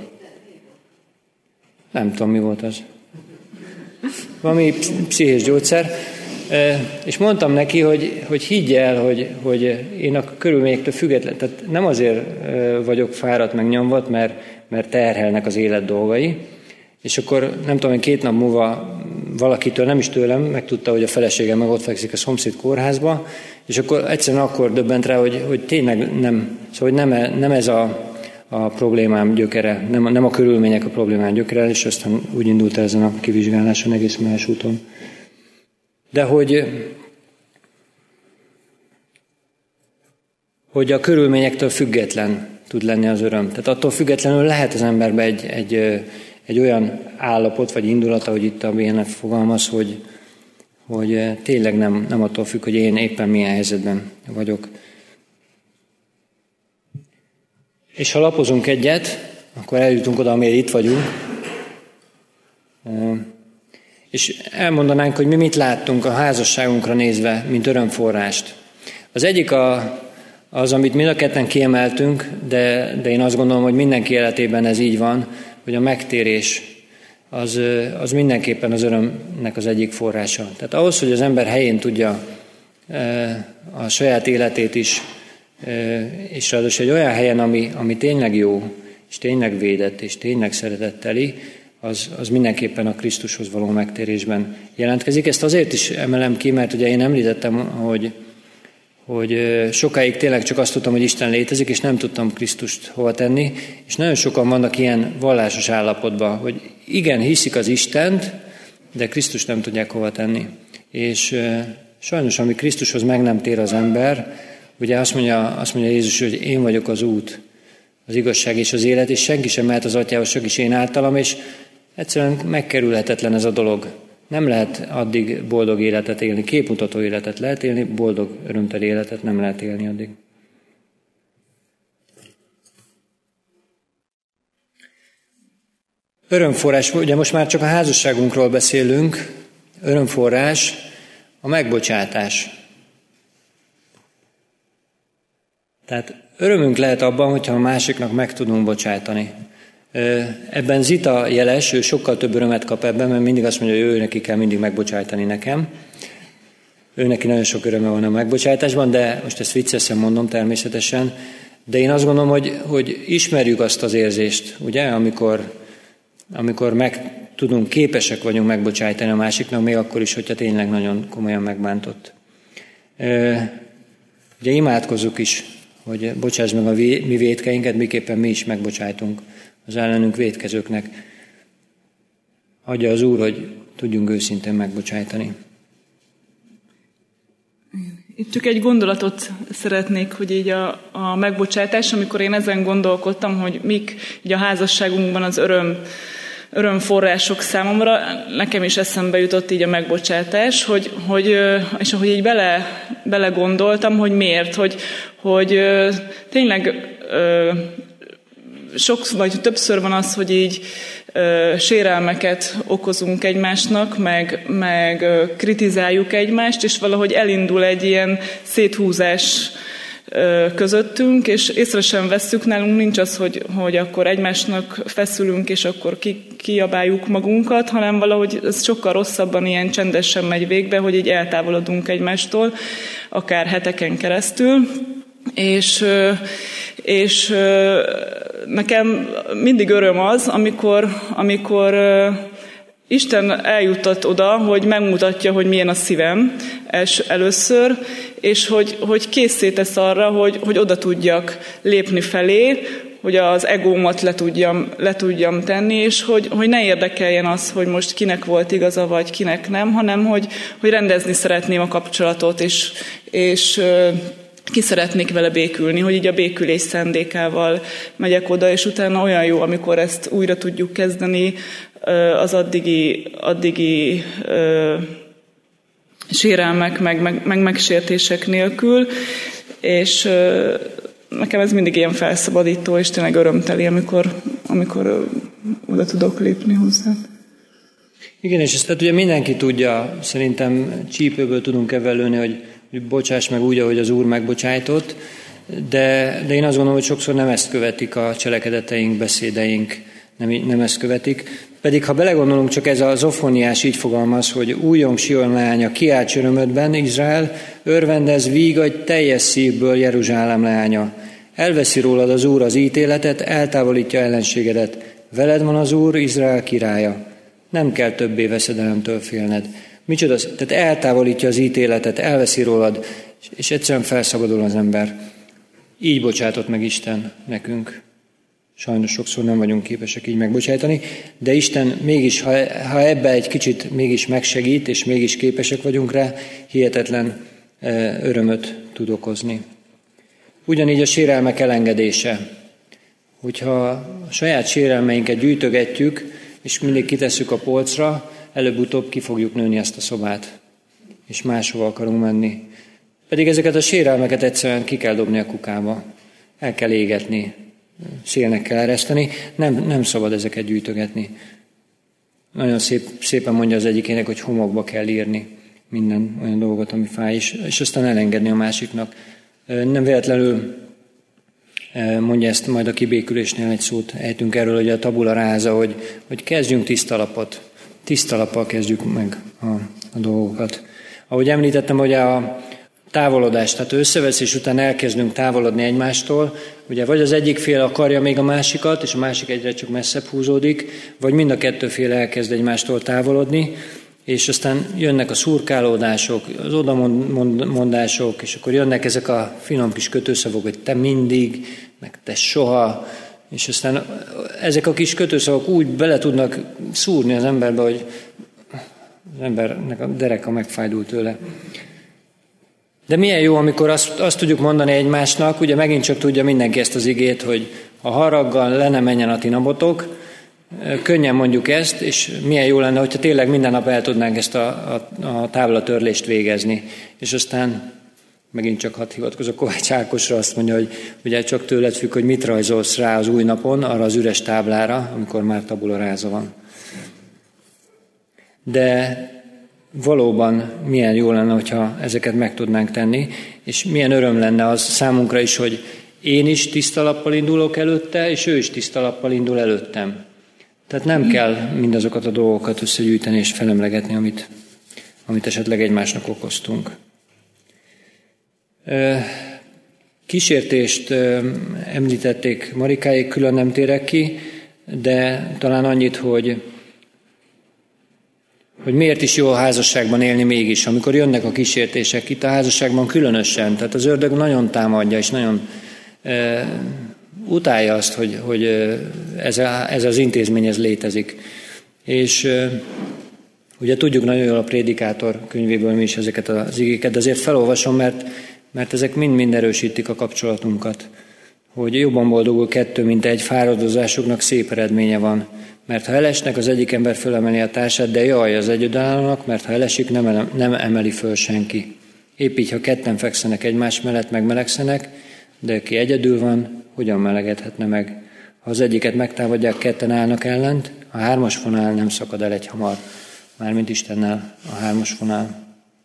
Nem tudom, mi volt az. Valami pszichés gyógyszer. És mondtam neki, hogy higgy el, hogy én a körülményektől független, tehát nem azért vagyok fáradt meg nyomvat, mert terhelnek az élet dolgai. És akkor nem tudom, 2 nap múlva valakitől, nem is tőlem, megtudta, hogy a feleségem meg ott fekszik a szomszéd kórházba, és akkor egyszerűen akkor döbbent rá, hogy tényleg nem, szóval nem ez a problémám gyökere, nem a körülmények a problémám gyökere, és aztán úgy indult ezen a kivizsgáláson egész más úton. De hogy a körülményektől független tud lenni az öröm. Tehát attól függetlenül lehet az emberbe egy olyan állapot, vagy indulata, hogy itt a BNF fogalmaz, hogy tényleg nem attól függ, hogy én éppen milyen helyzetben vagyok. És ha lapozunk egyet, akkor eljutunk oda, amire itt vagyunk. És elmondanánk, hogy mi mit láttunk a házasságunkra nézve, mint örömforrást. Az egyik az, amit mind a ketten kiemeltünk, de én azt gondolom, hogy mindenki életében ez így van, hogy a megtérés az mindenképpen az örömnek az egyik forrása. Tehát ahhoz, hogy az ember helyén tudja a saját életét is, és ráadásul egy olyan helyen, ami tényleg jó, és tényleg védett, és tényleg szeretetteli, az mindenképpen a Krisztushoz való megtérésben jelentkezik. Ezt azért is emelem ki, mert ugye én említettem, hogy sokáig tényleg csak azt tudtam, hogy Isten létezik, és nem tudtam Krisztust hova tenni, és nagyon sokan vannak ilyen vallásos állapotban, hogy igen, hiszik az Istent, de Krisztust nem tudják hova tenni. És sajnos, ami Krisztushoz meg nem tér az ember, ugye azt mondja Jézus, hogy én vagyok az út, az igazság és az élet, és senki sem mehet az Atyához, csak is én általam, és egyszerűen megkerülhetetlen ez a dolog. Nem lehet addig boldog életet élni, képmutató életet lehet élni, boldog, örömteli életet nem lehet élni addig. Örömforrás, ugye most már csak a házasságunkról beszélünk, örömforrás, a megbocsátás. Tehát örömünk lehet abban, hogyha a másiknak meg tudunk bocsátani. Ebben Zita jeles, ő sokkal több örömet kap ebben, mert mindig azt mondja, hogy ő neki kell mindig megbocsájtani nekem. Ő neki nagyon sok öröme van a megbocsátásban, de most ezt viccesen mondom természetesen, de én azt gondolom, hogy ismerjük azt az érzést, ugye, amikor képesek vagyunk megbocsájtani a másiknak, még akkor is, hogyha tényleg nagyon komolyan megbántott. Ugye imádkozzuk is, hogy bocsáss meg a mi vétkeinket, miképpen mi is megbocsájtunk az ellenünk vétkezőknek. Adja az Úr, hogy tudjunk őszintén megbocsájtani. Itt csak egy gondolatot szeretnék, hogy így a megbocsátás, amikor én ezen gondolkodtam, hogy mik így a házasságunkban az örömforrások számomra, nekem is eszembe jutott így a megbocsátás, és ahogy így bele gondoltam, hogy miért, hogy tényleg vagy többször van az, hogy így sérelmeket okozunk egymásnak, meg kritizáljuk egymást, és valahogy elindul egy ilyen széthúzás közöttünk, és észre sem vesszük, nálunk nincs az, hogy akkor egymásnak feszülünk, és akkor kiabáljuk magunkat, hanem valahogy ez sokkal rosszabban, ilyen csendesen megy végbe, hogy így eltávolodunk egymástól, akár heteken keresztül, és nekem mindig öröm az, amikor Isten eljuttat oda, hogy megmutatja, hogy milyen a szívem először, és hogy készé tesz arra, hogy oda tudjak lépni felé, hogy az egómat le tudjam tenni, és hogy ne érdekeljen az, hogy most kinek volt igaza, vagy kinek nem, hanem hogy rendezni szeretném a kapcsolatot, és ki szeretnék vele békülni, hogy így a békülés szándékával megyek oda, és utána olyan jó, amikor ezt újra tudjuk kezdeni az addigi sérelmek, meg megsértések nélkül, és nekem ez mindig ilyen felszabadító, és tényleg örömteli, amikor oda tudok lépni hozzá. Igen, és ezt ugye mindenki tudja, szerintem csípőből tudunk evelőni, hogy bocsáss meg úgy, ahogy az Úr megbocsájtott, de én azt gondolom, hogy sokszor nem ezt követik a cselekedeteink, beszédeink, nem ezt követik. Pedig ha belegondolunk, csak ez a Zofoniás így fogalmaz, hogy újjong Sion leánya, kiálts örömödben, Izrael, örvendez, vígadj teljes szívből, Jeruzsálem leánya. Elveszi rólad az Úr az ítéletet, eltávolítja ellenségedet. Veled van az Úr, Izrael királya. Nem kell többé veszedelemtől félned. Micsoda, tehát eltávolítja az ítéletet, elveszi rólad, és egyszerűen felszabadul az ember. Így bocsátott meg Isten nekünk. Sajnos sokszor nem vagyunk képesek így megbocsájtani, de Isten mégis, ha ebbe egy kicsit mégis megsegít, és mégis képesek vagyunk rá, hihetetlen örömöt tud okozni. Ugyanígy a sérelmek elengedése. Hogyha a saját sérelmeinket gyűjtögetjük, és mindig kitesszük a polcra, előbb-utóbb ki fogjuk nőni ezt a szobát, és máshova akarunk menni. Pedig ezeket a sérelmeket egyszerűen ki kell dobni a kukába, el kell égetni, szélnek kell ereszteni, nem szabad ezeket gyűjtögetni. Nagyon szépen mondja az egyikének, hogy homokba kell írni minden olyan dolgot, ami fáj, és aztán elengedni a másiknak. Nem véletlenül mondja ezt majd a kibékülésnél egy szót, ejtünk erről, hogy a tabula ráza, hogy kezdjünk tiszta lappal kezdjük meg a dolgokat. Ahogy említettem, hogy a távolodás, tehát összeveszés után elkezdünk távolodni egymástól, ugye vagy az egyik fél akarja még a másikat, és a másik egyre csak messzebb húzódik, vagy mind a kettő fél elkezd egymástól távolodni, és aztán jönnek a szurkálódások, az odamondások, és akkor jönnek ezek a finom kis kötőszavak, hogy te mindig, meg te soha, és aztán ezek a kis kötőszavak úgy bele tudnak szúrni az emberbe, hogy az embernek a dereka megfájdul tőle. De milyen jó, amikor azt tudjuk mondani egymásnak, ugye megint csak tudja mindenki ezt az igét, hogy a haraggal le ne menjen a ti napotok, könnyen mondjuk ezt, és milyen jó lenne, hogyha tényleg minden nap el tudnánk ezt a táblatörlést végezni. És aztán megint csak hadd hivatkozok Kovács Ákosra, azt mondja, hogy ugye csak tőled függ, hogy mit rajzolsz rá az új napon, arra az üres táblára, amikor már tabula ráza van. De valóban milyen jó lenne, hogyha ezeket meg tudnánk tenni, és milyen öröm lenne az számunkra is, hogy én is tiszta lappal indulok előtte, és ő is tiszta lappal indul előttem. Tehát nem kell mindazokat a dolgokat összegyűjteni és felemlegetni, amit esetleg egymásnak okoztunk. Kísértést említették Marikáék, külön nem térek ki, de talán annyit, hogy miért is jó a házasságban élni mégis, amikor jönnek a kísértések, itt a házasságban különösen. Tehát az ördög nagyon támadja, és nagyon utálja azt, hogy ez az intézmény ez létezik. És ugye tudjuk nagyon jól a Prédikátor könyvéből mi is ezeket az igéket, de azért felolvasom, mert ezek mind-mind erősítik a kapcsolatunkat. Hogy jobban boldogul kettő, mint egy, fáradozásuknak szép eredménye van. Mert ha elesnek, az egyik ember fölemeli a társát, de jaj az egyedülállónak, mert ha elesik, nem emeli föl senki. Épp így, ha ketten fekszenek egymás mellett, megmelegszenek, de aki egyedül van, hogyan melegedhetne meg? Ha az egyiket megtámadják, ketten állnak ellent, a hármas fonál nem szakad el egyhamar. Mármint Istennel a hármas fonál.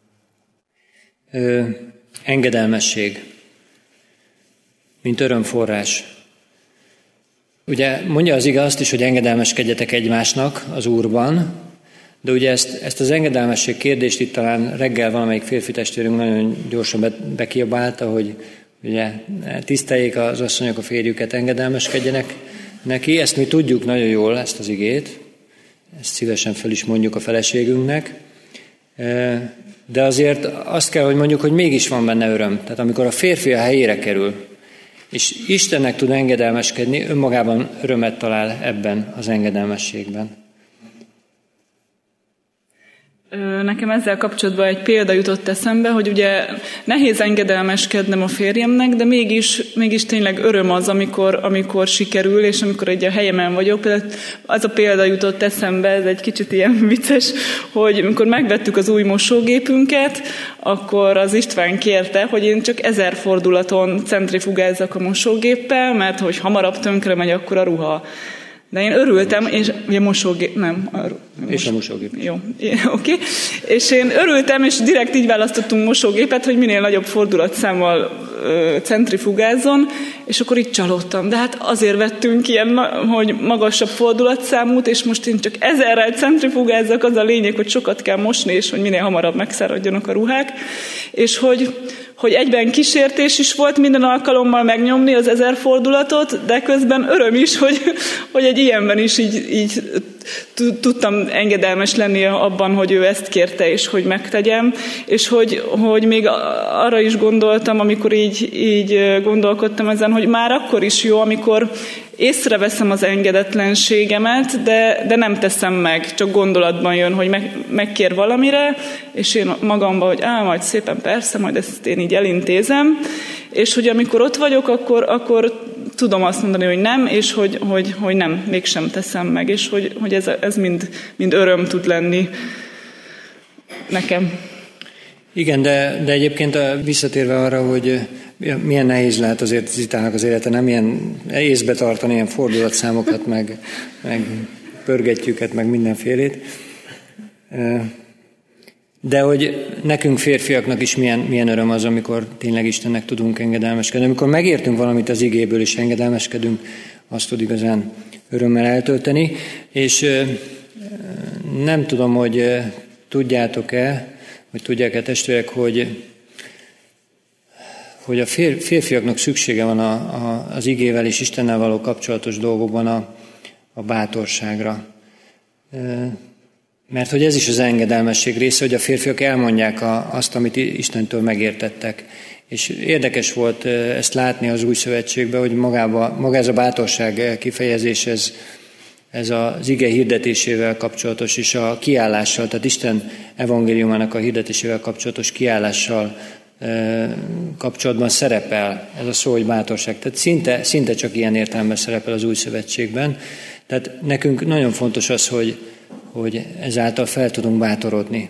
Engedelmesség, mint örömforrás. Ugye mondja az ige azt is, hogy engedelmeskedjetek egymásnak az Úrban, de ugye ezt az engedelmesség kérdést itt talán reggel valamelyik férfi testvérünk nagyon gyorsan bekiabálta, hogy ugye tiszteljék az asszonyok a férjüket, engedelmeskedjenek neki. Ezt mi tudjuk nagyon jól, ezt az igét, ezt szívesen fel is mondjuk a feleségünknek, de azért azt kell, hogy mondjuk, hogy mégis van benne öröm. Tehát amikor a férfi a helyére kerül, És Istennek tud engedelmeskedni, önmagában örömet talál ebben az engedelmességben. Nekem ezzel kapcsolatban egy példa jutott eszembe, hogy ugye nehéz engedelmeskednem a férjemnek, de mégis tényleg öröm az, amikor sikerül, és amikor egy a helyemen vagyok. Például az a példa jutott eszembe, ez egy kicsit ilyen vicces, hogy amikor megvettük az új mosógépünket, akkor az István kérte, hogy én csak 1000 fordulaton centrifugázzak a mosógéppel, mert hogy hamarabb tönkre megy akkor a ruha. De én örültem, és a mosógép, nem. És a mosógép. Jó, oké. És én örültem, és direkt így választottunk mosógépet, hogy minél nagyobb fordulatszámmal centrifugázzon, és akkor így csalódtam. De hát azért vettünk ilyen, hogy magasabb fordulatszámút, és most én csak 1000-rel centrifugázzak, az a lényeg, hogy sokat kell mosni, és hogy minél hamarabb megszáradjanak a ruhák. És hogy egyben kísértés is volt minden alkalommal megnyomni az 1000 fordulatot, de közben öröm is, hogy egy ilyenben is így tudtam engedelmes lenni abban, hogy ő ezt kérte, és hogy megtegyem, és hogy még arra is gondoltam, amikor így gondolkodtam ezen, hogy már akkor is jó, amikor észreveszem az engedetlenségemet, de nem teszem meg, csak gondolatban jön, hogy megkér valamire, és én magamban, hogy majd szépen persze, majd ezt én így elintézem, és hogy amikor ott vagyok, akkor tudom azt mondani, hogy nem, és hogy nem, mégsem teszem meg, és hogy ez mind öröm tud lenni nekem. Igen, de egyébként visszatérve arra, hogy milyen nehéz lehet azért Zitának az élete, nem ilyen észbe tartani ilyen fordulatszámokat, meg pörgetjüket, meg mindenfélét. De hogy nekünk férfiaknak is milyen öröm az, amikor tényleg Istennek tudunk engedelmeskedni. Amikor megértünk valamit az igéből és engedelmeskedünk, azt tud igazán örömmel eltölteni. És nem tudom, hogy tudjátok-e, vagy tudják-e testvérek, hogy a férfiaknak szüksége van az igével és Istennel való kapcsolatos dolgokban a bátorságra. Mert hogy ez is az engedelmesség része, hogy a férfiak elmondják azt, amit Istentől megértettek. És érdekes volt ezt látni az Új Szövetségben, hogy maga ez a bátorság kifejezés, ez az ige hirdetésével kapcsolatos, és a kiállással, tehát Isten evangéliumának a hirdetésével kapcsolatos kiállással kapcsolatban szerepel ez a szó, hogy bátorság. Tehát szinte csak ilyen értelemben szerepel az Új Szövetségben. Tehát nekünk nagyon fontos az, hogy ezáltal fel tudunk bátorodni,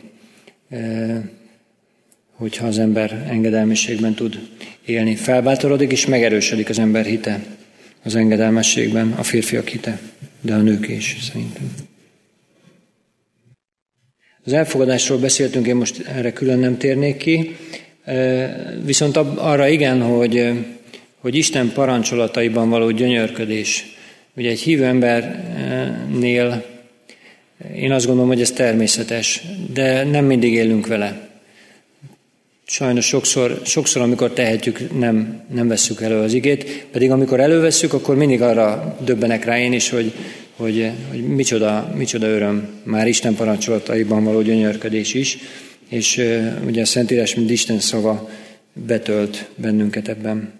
hogyha az ember engedelmességben tud élni. Felbátorodik és megerősödik az ember hite az engedelmességben, a férfiak hite, de a nők is szerintem. Az elfogadásról beszéltünk, én most erre külön nem térnék ki, viszont arra igen, hogy Isten parancsolataiban való gyönyörködés. Ugye egy hívő embernél én azt gondolom, hogy ez természetes, de nem mindig élünk vele. Sajnos sokszor, amikor tehetjük, nem vesszük elő az igét, pedig amikor elővesszük, akkor mindig arra döbbenek rá én is, hogy micsoda öröm már Isten parancsolataiban való gyönyörködés is, és ugye a Szentírás, mint Isten szava betölt bennünket ebben.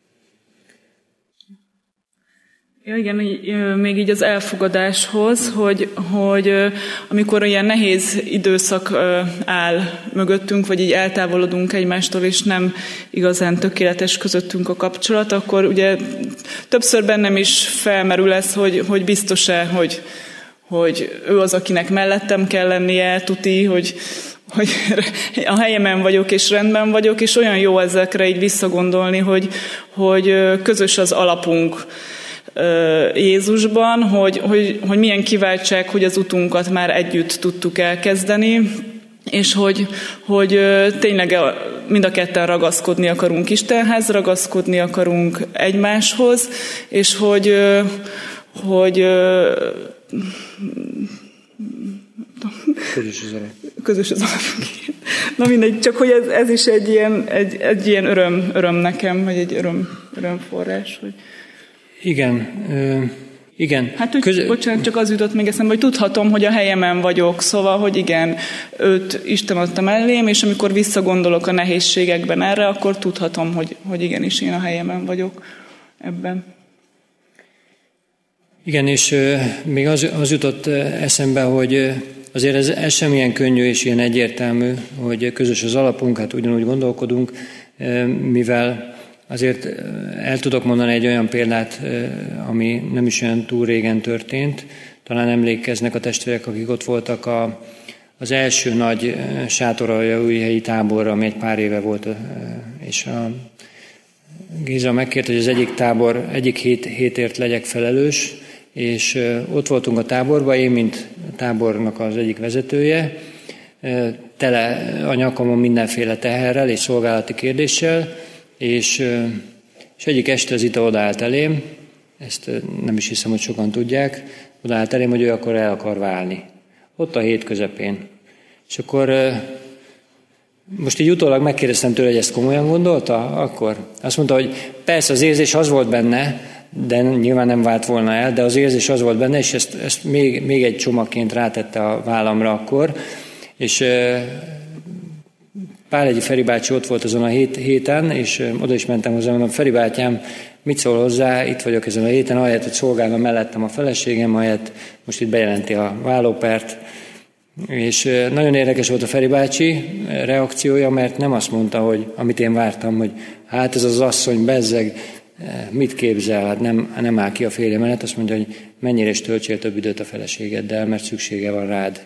Ja, igen, még így az elfogadáshoz, hogy amikor ilyen nehéz időszak áll mögöttünk, vagy így eltávolodunk egymástól, és nem igazán tökéletes közöttünk a kapcsolat, akkor ugye többször bennem is felmerül ez, hogy biztos-e, hogy ő az, akinek mellettem kell lennie, tuti, hogy a helyemen vagyok és rendben vagyok, és olyan jó ezekre így visszagondolni, hogy közös az alapunk Jézusban, hogy milyen kiváltság, hogy az utunkat már együtt tudtuk elkezdeni, és hogy tényleg mind a ketten ragaszkodni akarunk Istenhez, ragaszkodni akarunk egymáshoz, és hogy közös az alapunk. Na mindegy, csak hogy ez is egy ilyen öröm nekem, vagy egy örömforrás, hogy Igen. Hát, bocsánat, csak az jutott még eszembe, hogy tudhatom, hogy a helyemen vagyok, szóval, hogy igen, őt Isten adta mellém, és amikor visszagondolok a nehézségekben erre, akkor tudhatom, hogy igenis én a helyemen vagyok. ebben. Igen, és még az jutott eszembe, hogy azért ez sem ilyen könnyű és ilyen egyértelmű, hogy közös az alapunk, hát ugyanúgy gondolkodunk, mivel azért el tudok mondani egy olyan példát, ami nem is olyan túl régen történt. Talán emlékeznek a testvérek, akik ott voltak az első nagy sátoraljaújhelyi táborra, ami egy pár éve volt, és a Géza megkért, hogy az egyik hétért legyek felelős, és ott voltunk a táborban, én, mint a tábornak az egyik vezetője, tele a nyakamon mindenféle teherrel és szolgálati kérdéssel, és egyik este az Zita odaállt elém, ezt nem is hiszem, hogy sokan tudják, odaállt elém, hogy ő akkor el akar válni. Ott a hét közepén. És akkor most így utólag megkérdeztem tőle, hogy ezt komolyan gondolta, akkor azt mondta, hogy persze az érzés az volt benne, de nyilván nem vált volna el, de az érzés az volt benne, és ezt még egy csomagként rátette a vállamra akkor, és Pálegyi Feri bácsi ott volt azon a héten, és oda is mentem hozzá, mondom, Feri bátyám, mit szól hozzá, itt vagyok ezen a héten, ahelyett, hogy szolgálna mellettem a feleségem, ahelyett most itt bejelenti a vállópert. És nagyon érdekes volt a Feri bácsi reakciója, mert nem azt mondta, hogy amit én vártam, hogy hát ez az asszony bezzeg, mit képzel, hát nem áll ki a férje mellett, azt mondja, hogy mennyire is töltsél több időt a feleségeddel, mert szüksége van rád.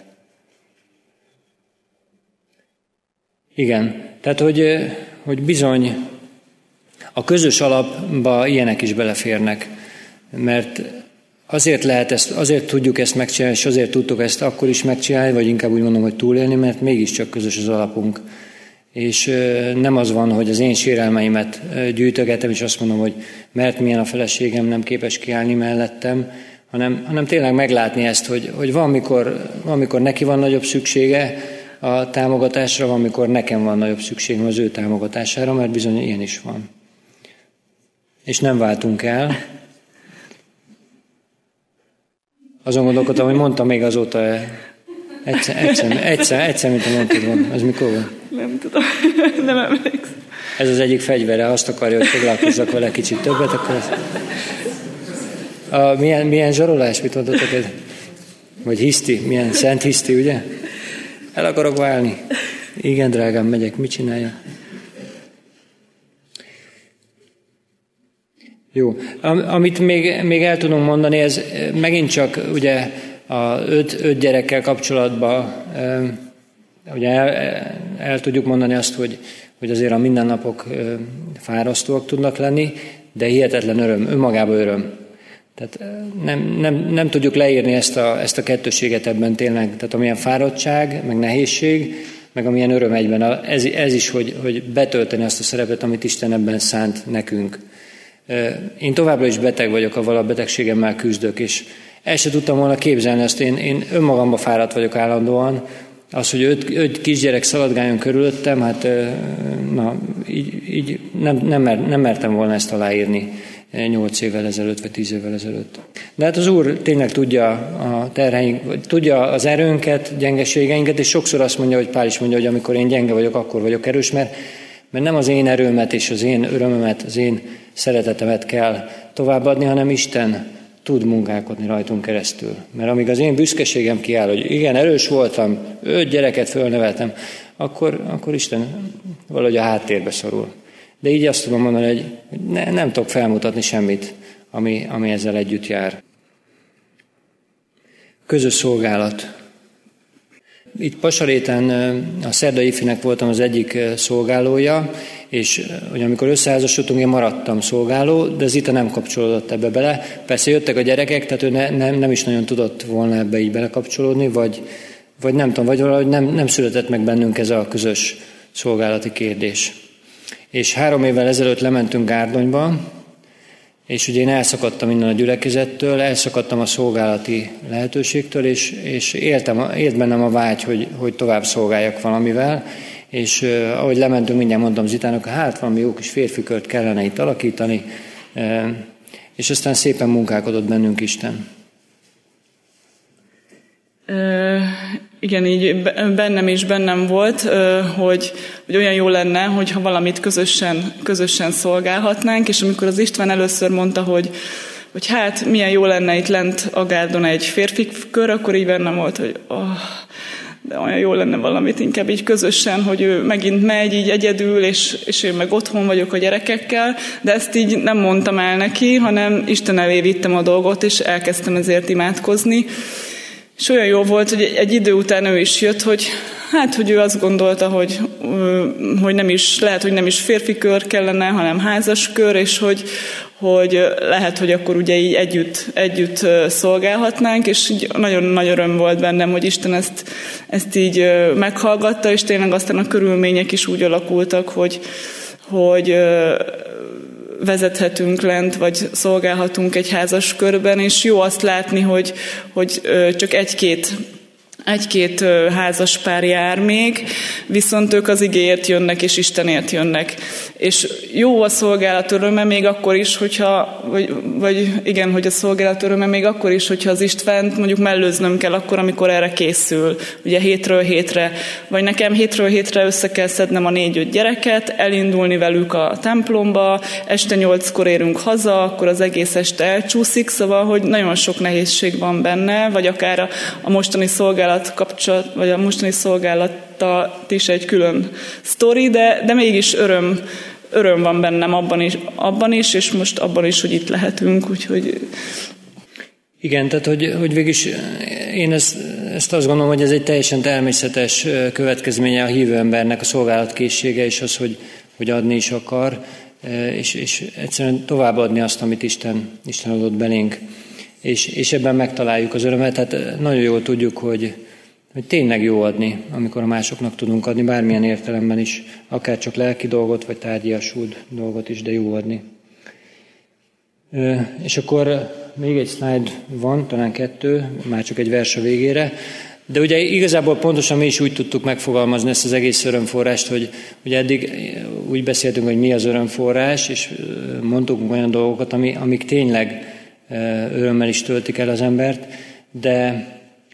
Igen, tehát hogy bizony a közös alapba ilyenek is beleférnek, mert azért tudjuk ezt megcsinálni, és azért tudtuk ezt akkor is megcsinálni, vagy inkább úgy mondom, hogy túlélni, mert mégiscsak közös az alapunk. És nem az van, hogy az én sérelmeimet gyűjtögetem, és azt mondom, hogy mert milyen a feleségem, nem képes kiállni mellettem, hanem tényleg meglátni ezt, hogy van, mikor neki van nagyobb szüksége a támogatásra, van, mikor nekem van nagyobb szükségem az ő támogatására, mert bizony ilyen is van. És nem váltunk el. Azon gondolkodtam, hogy mondtam még azóta egyszer, mint mondtad volna. Az mikor van? Nem tudom, nem emlékszem. Ez az egyik fegyvere, azt akarja, hogy foglalkozzak vele kicsit többet, akkor milyen zsarolás, mit mondatok ez? Vagy hiszti, milyen szent hiszti, ugye? El akarok válni. Igen, drágám, megyek, mit csinálja? Jó. Amit még el tudunk mondani, ez megint csak ugye a 5 gyerekkel kapcsolatban ugye el tudjuk mondani azt, hogy azért a mindennapok fárasztóak tudnak lenni, de hihetetlen öröm, önmagában öröm. Tehát nem tudjuk leírni ezt a kettősséget ebben tényleg, tehát amilyen fáradtság, meg nehézség, meg amilyen öröm egyben. Ez is, hogy betölteni azt a szerepet, amit Isten ebben szánt nekünk. Én továbbra is beteg vagyok, avval a betegségemmel küzdök, és el sem tudtam volna képzelni azt, én önmagamban fáradt vagyok állandóan, az, hogy 5 kisgyerek szaladgáljon körülöttem, hát így nem mertem volna ezt aláírni 8 évvel ezelőtt, vagy 10 évvel ezelőtt. De hát az Úr tényleg tudja a terheink, tudja az erőnket, gyengeségeinket, és sokszor azt mondja, hogy Pál is mondja, hogy amikor én gyenge vagyok, akkor vagyok erős, mert nem az én erőmet és az én örömömet, az én szeretetemet kell továbbadni, hanem Isten tud munkálkodni rajtunk keresztül. Mert amíg az én büszkeségem kiáll, hogy igen, erős voltam, 5 gyereket fölneveltem, akkor Isten valahogy a háttérbe szorul. De így azt tudom mondani, hogy nem tudok felmutatni semmit, ami ezzel együtt jár. Közös szolgálat. Itt Pasaréten a Szerdai Ifinek voltam az egyik szolgálója, és hogy amikor összeházasodtunk, én maradtam szolgáló, de Zita nem kapcsolódott ebbe bele. Persze jöttek a gyerekek, tehát ő nem is nagyon tudott volna ebbe így belekapcsolódni, vagy nem tudom, vagy valahogy nem született meg bennünk ez a közös szolgálati kérdés. És 3 évvel ezelőtt lementünk Gárdonyba, és ugye én elszakadtam innen a gyülekezettől, elszakadtam a szolgálati lehetőségtől, és élt bennem a vágy, hogy tovább szolgáljak valamivel, és ahogy lementünk, mindjárt mondtam Zitának, hát valami jó kis férfikört kellene itt alakítani, és aztán szépen munkálkodott bennünk Isten. igen, így bennem volt, hogy olyan jó lenne, hogyha valamit közösen szolgálhatnánk, és amikor az István először mondta, hogy hát milyen jó lenne itt lent a gárdon egy férfi kör, akkor így bennem volt, hogy de olyan jó lenne valamit inkább így közösen, hogy ő megint megy így egyedül, és én meg otthon vagyok a gyerekekkel, de ezt így nem mondtam el neki, hanem Isten elé vittem a dolgot, és elkezdtem ezért imádkozni. És olyan jó volt, hogy egy idő után ő is jött, hogy ő azt gondolta, hogy nem is, lehet, hogy nem is férfi kör kellene, hanem házas kör, és hogy lehet, hogy akkor ugye így együtt szolgálhatnánk, és nagyon nagy öröm volt bennem, hogy Isten ezt így meghallgatta, és tényleg aztán a körülmények is úgy alakultak, hogy vezethetünk lent, vagy szolgálhatunk egy házas körben, és jó azt látni, hogy csak egy-két házas pár jár még, viszont ők az igéért jönnek, és Istenért jönnek. És jó a szolgálat öröme még akkor is, hogyha, hogy a szolgálat öröme még akkor is, hogyha az Istvánt mondjuk mellőznöm kell akkor, amikor erre készül. Ugye hétről hétre, vagy nekem hétről hétre össze kell szednem a 4-5 gyereket, elindulni velük a templomba, este 8-kor érünk haza, akkor az egész este elcsúszik, szóval, hogy nagyon sok nehézség van benne, vagy akár a mostani szolgálat kapcsolat, vagy a mostani szolgálattal is egy külön sztori, de mégis öröm van bennem abban is, és most abban is, hogy itt lehetünk, úgyhogy... Igen, tehát hogy végülis én ezt azt gondolom, hogy ez egy teljesen természetes következménye a hívő embernek a szolgálatkészsége, és az, hogy adni is akar, és egyszerűen továbbadni azt, amit Isten adott belénk. És ebben megtaláljuk az örömet. Tehát nagyon jól tudjuk, hogy tényleg jó adni, amikor a másoknak tudunk adni, bármilyen értelemben is, akár csak lelki dolgot, vagy tárgyiasult dolgot is, de jó adni. És akkor még egy slide van, talán 2, már csak egy vers a végére, de ugye igazából pontosan mi is úgy tudtuk megfogalmazni ezt az egész örömforrást, hogy ugye eddig úgy beszéltünk, hogy mi az örömforrás, és mondtuk olyan dolgokat, amik tényleg örömmel is töltik el az embert, de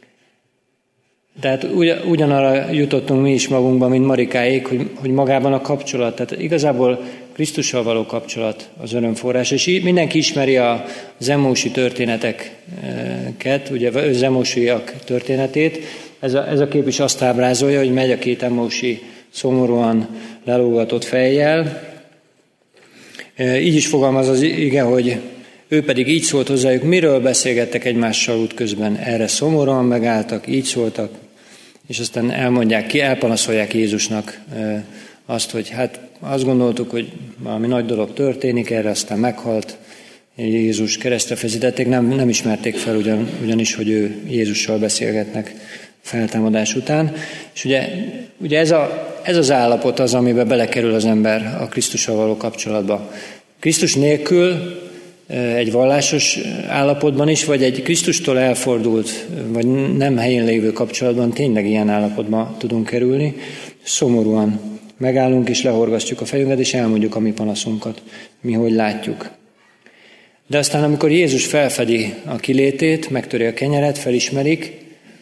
hát ugyanarra jutottunk mi is magunkban, mint Marikáék, hogy magában a kapcsolat, tehát igazából Krisztussal való kapcsolat az örömforrás, és mindenki ismeri az emmausi történeteket, ugye az emmausiak történetét. Ez a kép is azt ábrázolja, hogy megy a 2 emmausi szomorúan lelógatott fejjel. Így is fogalmaz az ige, hogy ő pedig így szólt hozzájuk, miről beszélgettek egymással útközben. Erre szomorúan megálltak, így szóltak, és aztán elpanaszolják Jézusnak azt, hogy hát azt gondoltuk, hogy valami nagy dolog történik, erre aztán meghalt, Jézus keresztre feszítették, nem ismerték fel ugyanis, hogy ő Jézussal beszélgetnek feltámadás után. És ugye ez az állapot az, amiben belekerül az ember a Krisztussal való kapcsolatba. Krisztus nélkül egy vallásos állapotban is, vagy egy Krisztustól elfordult, vagy nem helyén lévő kapcsolatban tényleg ilyen állapotba tudunk kerülni. Szomorúan megállunk és lehorgasztjuk a fejünket, és elmondjuk a mi panaszunkat, mi hogy látjuk. De aztán, amikor Jézus felfedi a kilétét, megtöri a kenyeret, felismerik,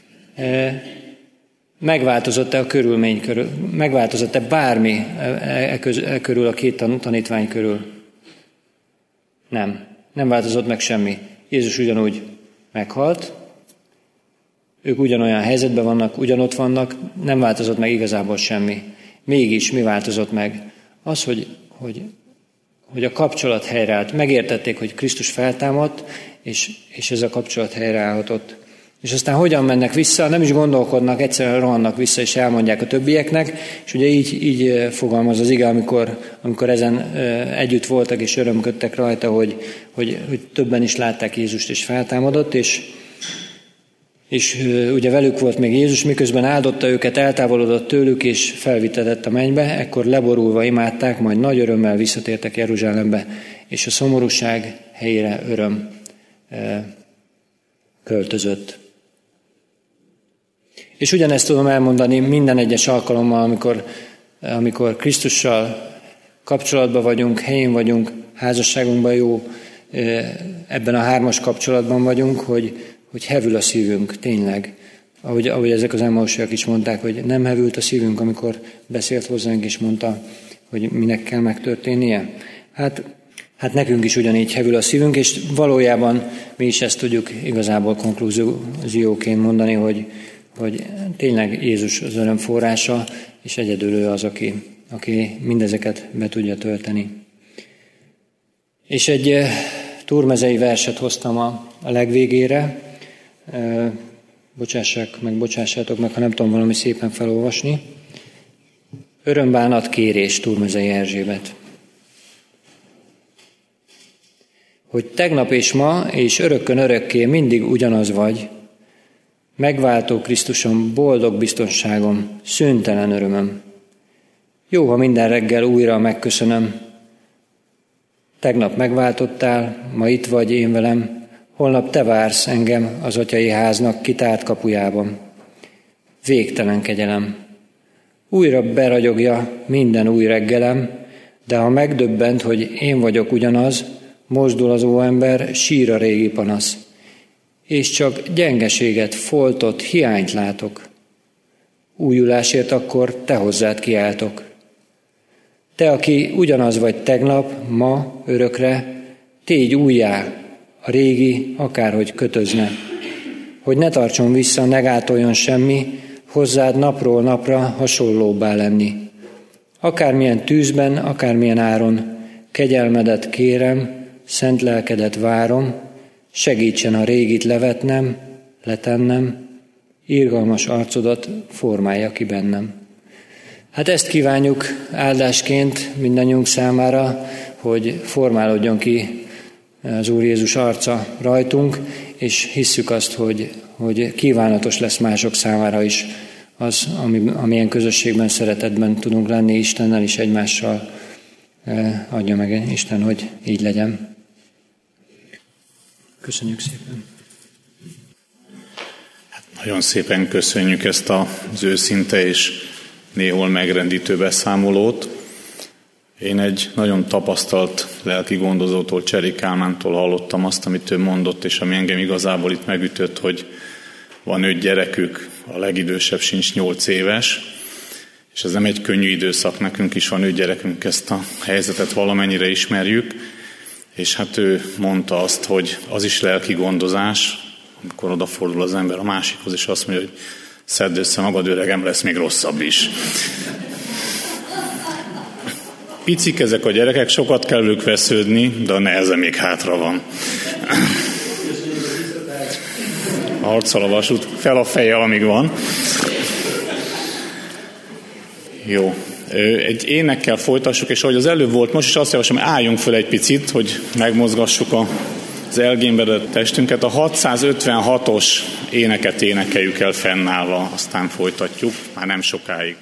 megváltozott-e a körülmény körül, megváltozott-e bármi körül a 2 tanítvány körül? Nem változott meg semmi. Jézus ugyanúgy meghalt, ők ugyanolyan helyzetben vannak, ugyanott vannak, nem változott meg igazából semmi. Mégis mi változott meg? Az, hogy a kapcsolat helyreállt. Megértették, hogy Krisztus feltámadt, és ez a kapcsolat helyreállhatott. És aztán hogyan mennek vissza, nem is gondolkodnak, egyszerűen rohannak vissza, és elmondják a többieknek, és ugye így fogalmaz az ige, amikor ezen együtt voltak, és örömködtek rajta, hogy többen is látták Jézust, és feltámadott, és ugye velük volt még Jézus, miközben áldotta őket, eltávolodott tőlük, és felvitetett a mennybe, ekkor leborulva imádták, majd nagy örömmel visszatértek Jeruzsálembe, és a szomorúság helyére öröm költözött. És ugyanezt tudom elmondani minden egyes alkalommal, amikor Krisztussal kapcsolatban vagyunk, helyén vagyunk, házasságunkban jó, ebben a 3-as kapcsolatban vagyunk, hogy hevül a szívünk, tényleg. ahogy ezek az Emmausiak is mondták, hogy nem hevült a szívünk, amikor beszélt hozzánk, és mondta, hogy minek kell megtörténnie. Hát nekünk is ugyanígy hevül a szívünk, és valójában mi is ezt tudjuk igazából konklúzióként mondani, hogy tényleg Jézus az öröm forrása, és egyedül ő az, aki mindezeket be tudja tölteni. És egy turmezei verset hoztam a legvégére. Bocsássátok meg, ha nem tudom valami szépen felolvasni. Örömbánat kérés, Turmezei Erzsébet. Hogy tegnap és ma, és örökkön örökké mindig ugyanaz vagy, megváltó Krisztusom, boldog biztonságom, szüntelen örömöm. Jó, ha minden reggel újra megköszönöm. Tegnap megváltottál, ma itt vagy én velem, holnap te vársz engem az atyai háznak kitárt kapujában. Végtelen kegyelem. Újra beragyogja minden új reggelem, de ha megdöbbent, hogy én vagyok ugyanaz, mozdul az óember, sír a régi panasz. És csak gyengeséget, foltot, hiányt látok. Újulásért akkor te hozzád kiáltok. Te, aki ugyanaz vagy tegnap, ma, örökre, tégy újjá, a régi akárhogy kötözne. Hogy ne tartson vissza, ne gátoljon semmi, hozzád napról napra hasonlóbbá lenni. Akármilyen tűzben, akármilyen áron, kegyelmedet kérem, szent lelkedet várom, segítsen a régit levetnem, letennem, irgalmas arcodat formálja ki bennem. Hát ezt kívánjuk áldásként mindannyiunk számára, hogy formálódjon ki az Úr Jézus arca rajtunk, és hisszük azt, hogy kívánatos lesz mások számára is az, amilyen közösségben, szeretetben tudunk lenni Istennel és egymással. Adja meg Isten, hogy így legyen. Köszönjük szépen. Nagyon szépen köszönjük ezt az őszinte és néhol megrendítő beszámolót. Én egy nagyon tapasztalt lelki gondozótól, Cseri Kálmántól hallottam azt, amit ő mondott, és ami engem igazából itt megütött, hogy van 5 gyerekük, a legidősebb sincs 8 éves, és ez nem egy könnyű időszak, nekünk is van 5 gyerekünk, ezt a helyzetet valamennyire ismerjük, és hát ő mondta azt, hogy az is lelki gondozás, amikor odafordul az ember a másikhoz, és azt mondja, hogy szedd össze magad, öregem, lesz még rosszabb is. Picik ezek a gyerekek, sokat kell ők vesződni, de a neheze még hátra van. Arccal a vasút, fel a feje, amíg van. Jó. Egy énekkel folytassuk, és ahogy az előbb volt, most is azt javaslom, hogy álljunk föl egy picit, hogy megmozgassuk az elgémberedett testünket. A 656-os éneket énekeljük el fennállva, aztán folytatjuk, már nem sokáig.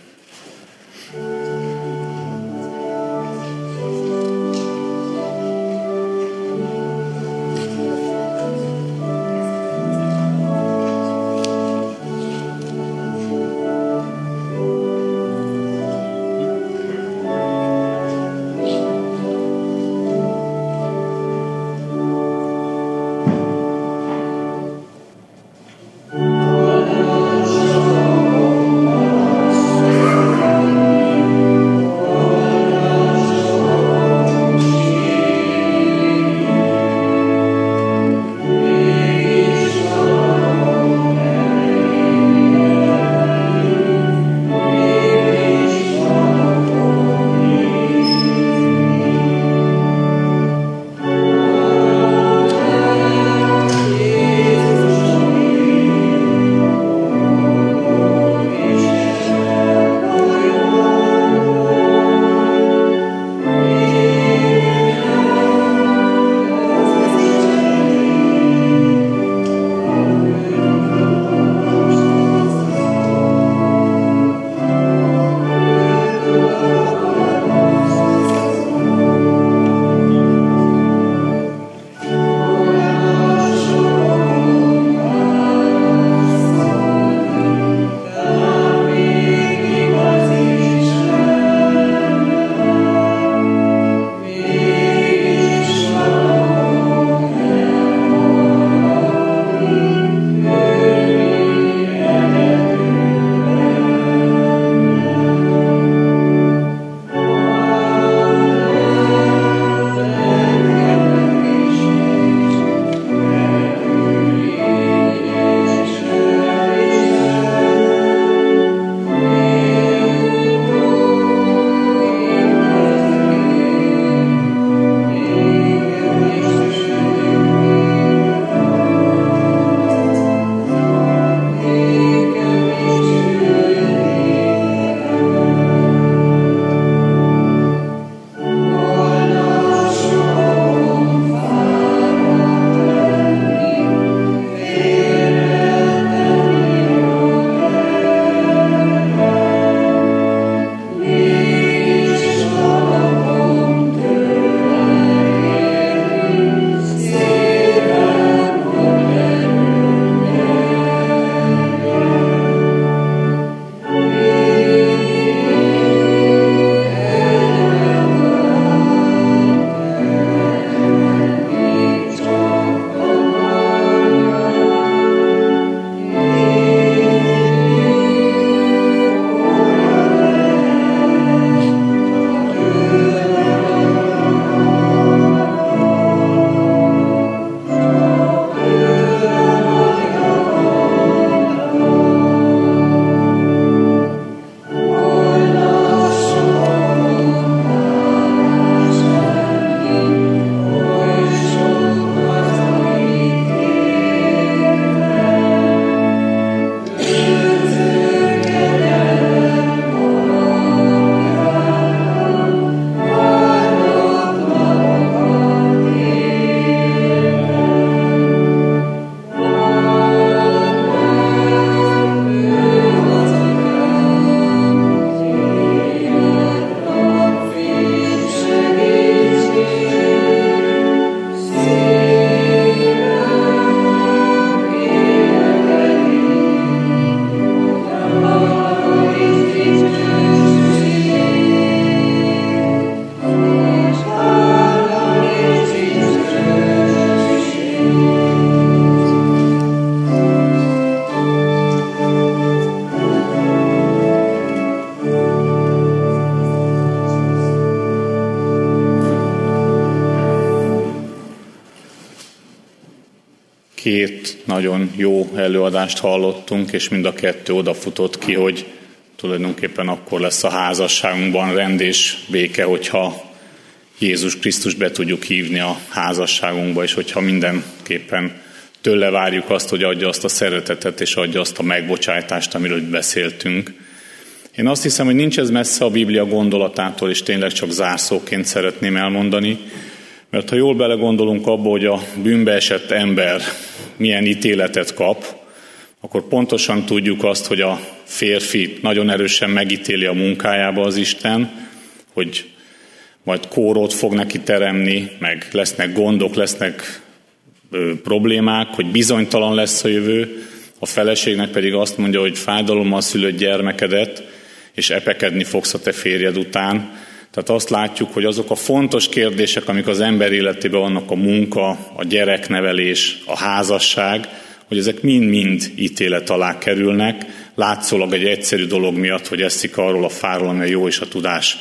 két nagyon jó előadást hallottunk, és mind a kettő odafutott ki, hogy tulajdonképpen akkor lesz a házasságunkban rend és béke, hogyha Jézus Krisztus be tudjuk hívni a házasságunkba, és hogyha mindenképpen tőle várjuk azt, hogy adja azt a szeretetet, és adja azt a megbocsájtást, amiről beszéltünk. Én azt hiszem, hogy nincs ez messze a Biblia gondolatától, és tényleg csak zárszóként szeretném elmondani, mert ha jól belegondolunk abba, hogy a bűnbe esett ember milyen ítéletet kap, akkor pontosan tudjuk azt, hogy a férfi nagyon erősen megítéli a munkájába az Isten, hogy majd kórót fog neki teremni, meg lesznek gondok, lesznek problémák, hogy bizonytalan lesz a jövő, a feleségnek pedig azt mondja, hogy fájdalommal szülött gyermekedet, és epekedni fogsz a te férjed után. Tehát azt látjuk, hogy azok a fontos kérdések, amik az ember életében vannak, a munka, a gyereknevelés, a házasság, hogy ezek mind-mind ítélet alá kerülnek, látszólag egy egyszerű dolog miatt, hogy eszik arról a fáról, ami a jó és a tudás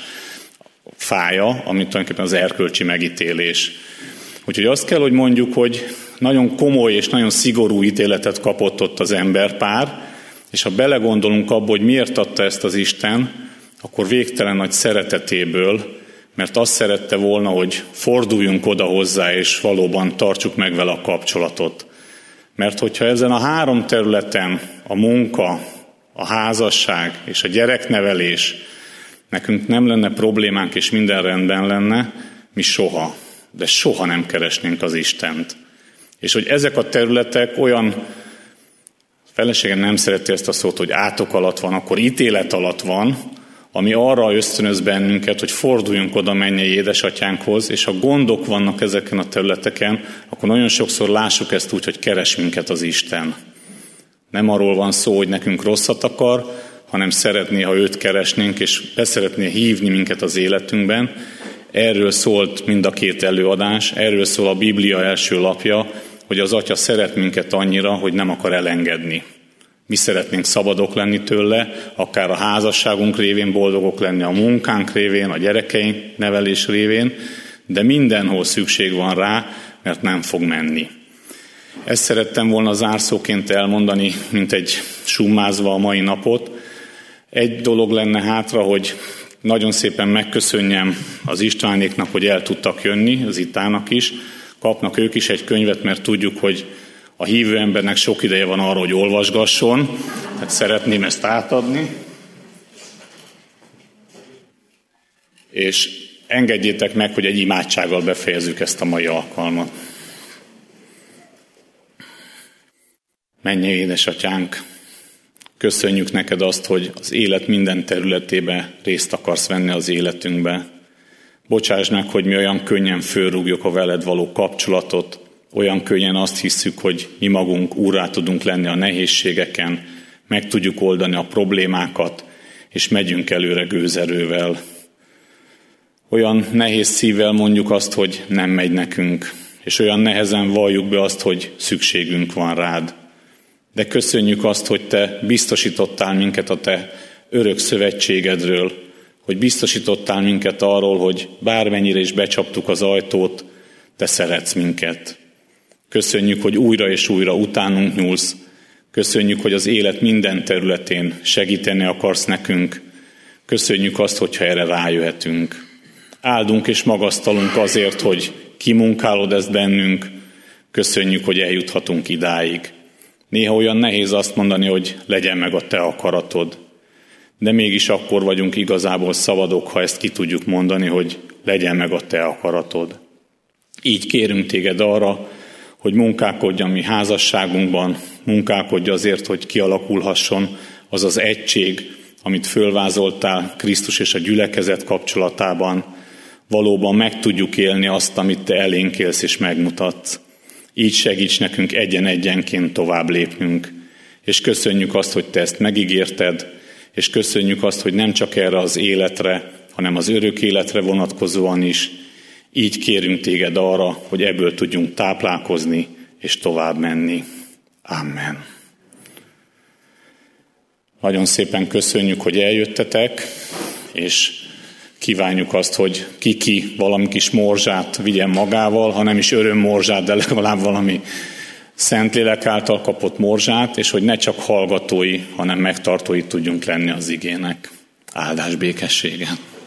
fája, amit tulajdonképpen az erkölcsi megítélés. Úgyhogy azt kell, hogy mondjuk, hogy nagyon komoly és nagyon szigorú ítéletet kapott ott az emberpár, és ha belegondolunk abba, hogy miért adta ezt az Isten, akkor végtelen nagy szeretetéből, mert azt szerette volna, hogy forduljunk oda hozzá, és valóban tartsuk meg vele a kapcsolatot. Mert hogyha ezen a három területen, a munka, a házasság és a gyereknevelés, nekünk nem lenne problémánk, és minden rendben lenne, mi soha, de soha nem keresnénk az Istent. És hogy ezek a területek olyan, feleségem nem szereti ezt a szót, hogy átok alatt van, akkor ítélet alatt van, ami arra ösztönöz bennünket, hogy forduljunk oda mennyei édesatyánkhoz, és ha gondok vannak ezeken a területeken, akkor nagyon sokszor lássuk ezt úgy, hogy keres minket az Isten. Nem arról van szó, hogy nekünk rosszat akar, hanem szeretné, ha őt keresnénk, és beszeretné hívni minket az életünkben. Erről szólt mind a két előadás, erről szól a Biblia első lapja, hogy az Atya szeret minket annyira, hogy nem akar elengedni. Mi szeretnénk szabadok lenni tőle, akár a házasságunk révén boldogok lenni, a munkánk révén, a gyerekeink nevelés révén, de mindenhol szükség van rá, mert nem fog menni. Ezt szerettem volna zárszóként elmondani, mint egy summázva a mai napot. Egy dolog lenne hátra, hogy nagyon szépen megköszönjem az Istvánéknak, hogy el tudtak jönni, az Itának is. Kapnak ők is egy könyvet, mert tudjuk, hogy a hívő embernek sok ideje van arra, hogy olvasgasson, tehát szeretném ezt átadni. És engedjétek meg, hogy egy imádsággal befejezzük ezt a mai alkalmat. Mennyei édesatyánk, köszönjük neked azt, hogy az élet minden területébe részt akarsz venni az életünkbe. Bocsáss meg, hogy mi olyan könnyen fölrúgjuk a veled való kapcsolatot, olyan könnyen azt hisszük, hogy mi magunk úrrá tudunk lenni a nehézségeken, meg tudjuk oldani a problémákat, és megyünk előre gőzerővel. Olyan nehéz szívvel mondjuk azt, hogy nem megy nekünk, és olyan nehezen valljuk be azt, hogy szükségünk van rád. De köszönjük azt, hogy te biztosítottál minket a te örök szövetségedről, hogy biztosítottál minket arról, hogy bármennyire is becsaptuk az ajtót, te szeretsz minket. Köszönjük, hogy újra és újra utánunk nyúlsz. Köszönjük, hogy az élet minden területén segíteni akarsz nekünk. Köszönjük azt, hogyha erre rájöhetünk. Áldunk és magasztalunk azért, hogy kimunkálod ezt bennünk. Köszönjük, hogy eljuthatunk idáig. Néha olyan nehéz azt mondani, hogy legyen meg a te akaratod. De mégis akkor vagyunk igazából szabadok, ha ezt ki tudjuk mondani, hogy legyen meg a te akaratod. Így kérünk téged arra, hogy munkálkodj a mi házasságunkban, munkálkodj azért, hogy kialakulhasson az az egység, amit fölvázoltál Krisztus és a gyülekezet kapcsolatában. Valóban meg tudjuk élni azt, amit te elénk élsz és megmutatsz. Így segíts nekünk egyen-egyenként tovább lépnünk. És köszönjük azt, hogy te ezt megígérted, és köszönjük azt, hogy nem csak erre az életre, hanem az örök életre vonatkozóan is. Így kérünk téged arra, hogy ebből tudjunk táplálkozni és tovább menni. Amen. Nagyon szépen köszönjük, hogy eljöttetek, és kívánjuk azt, hogy ki valami kis morzsát vigyen magával, ha nem is örömmorzsát, de legalább valami Szentlélek által kapott morzsát, és hogy ne csak hallgatói, hanem megtartói tudjunk lenni az igének. Áldás békességet!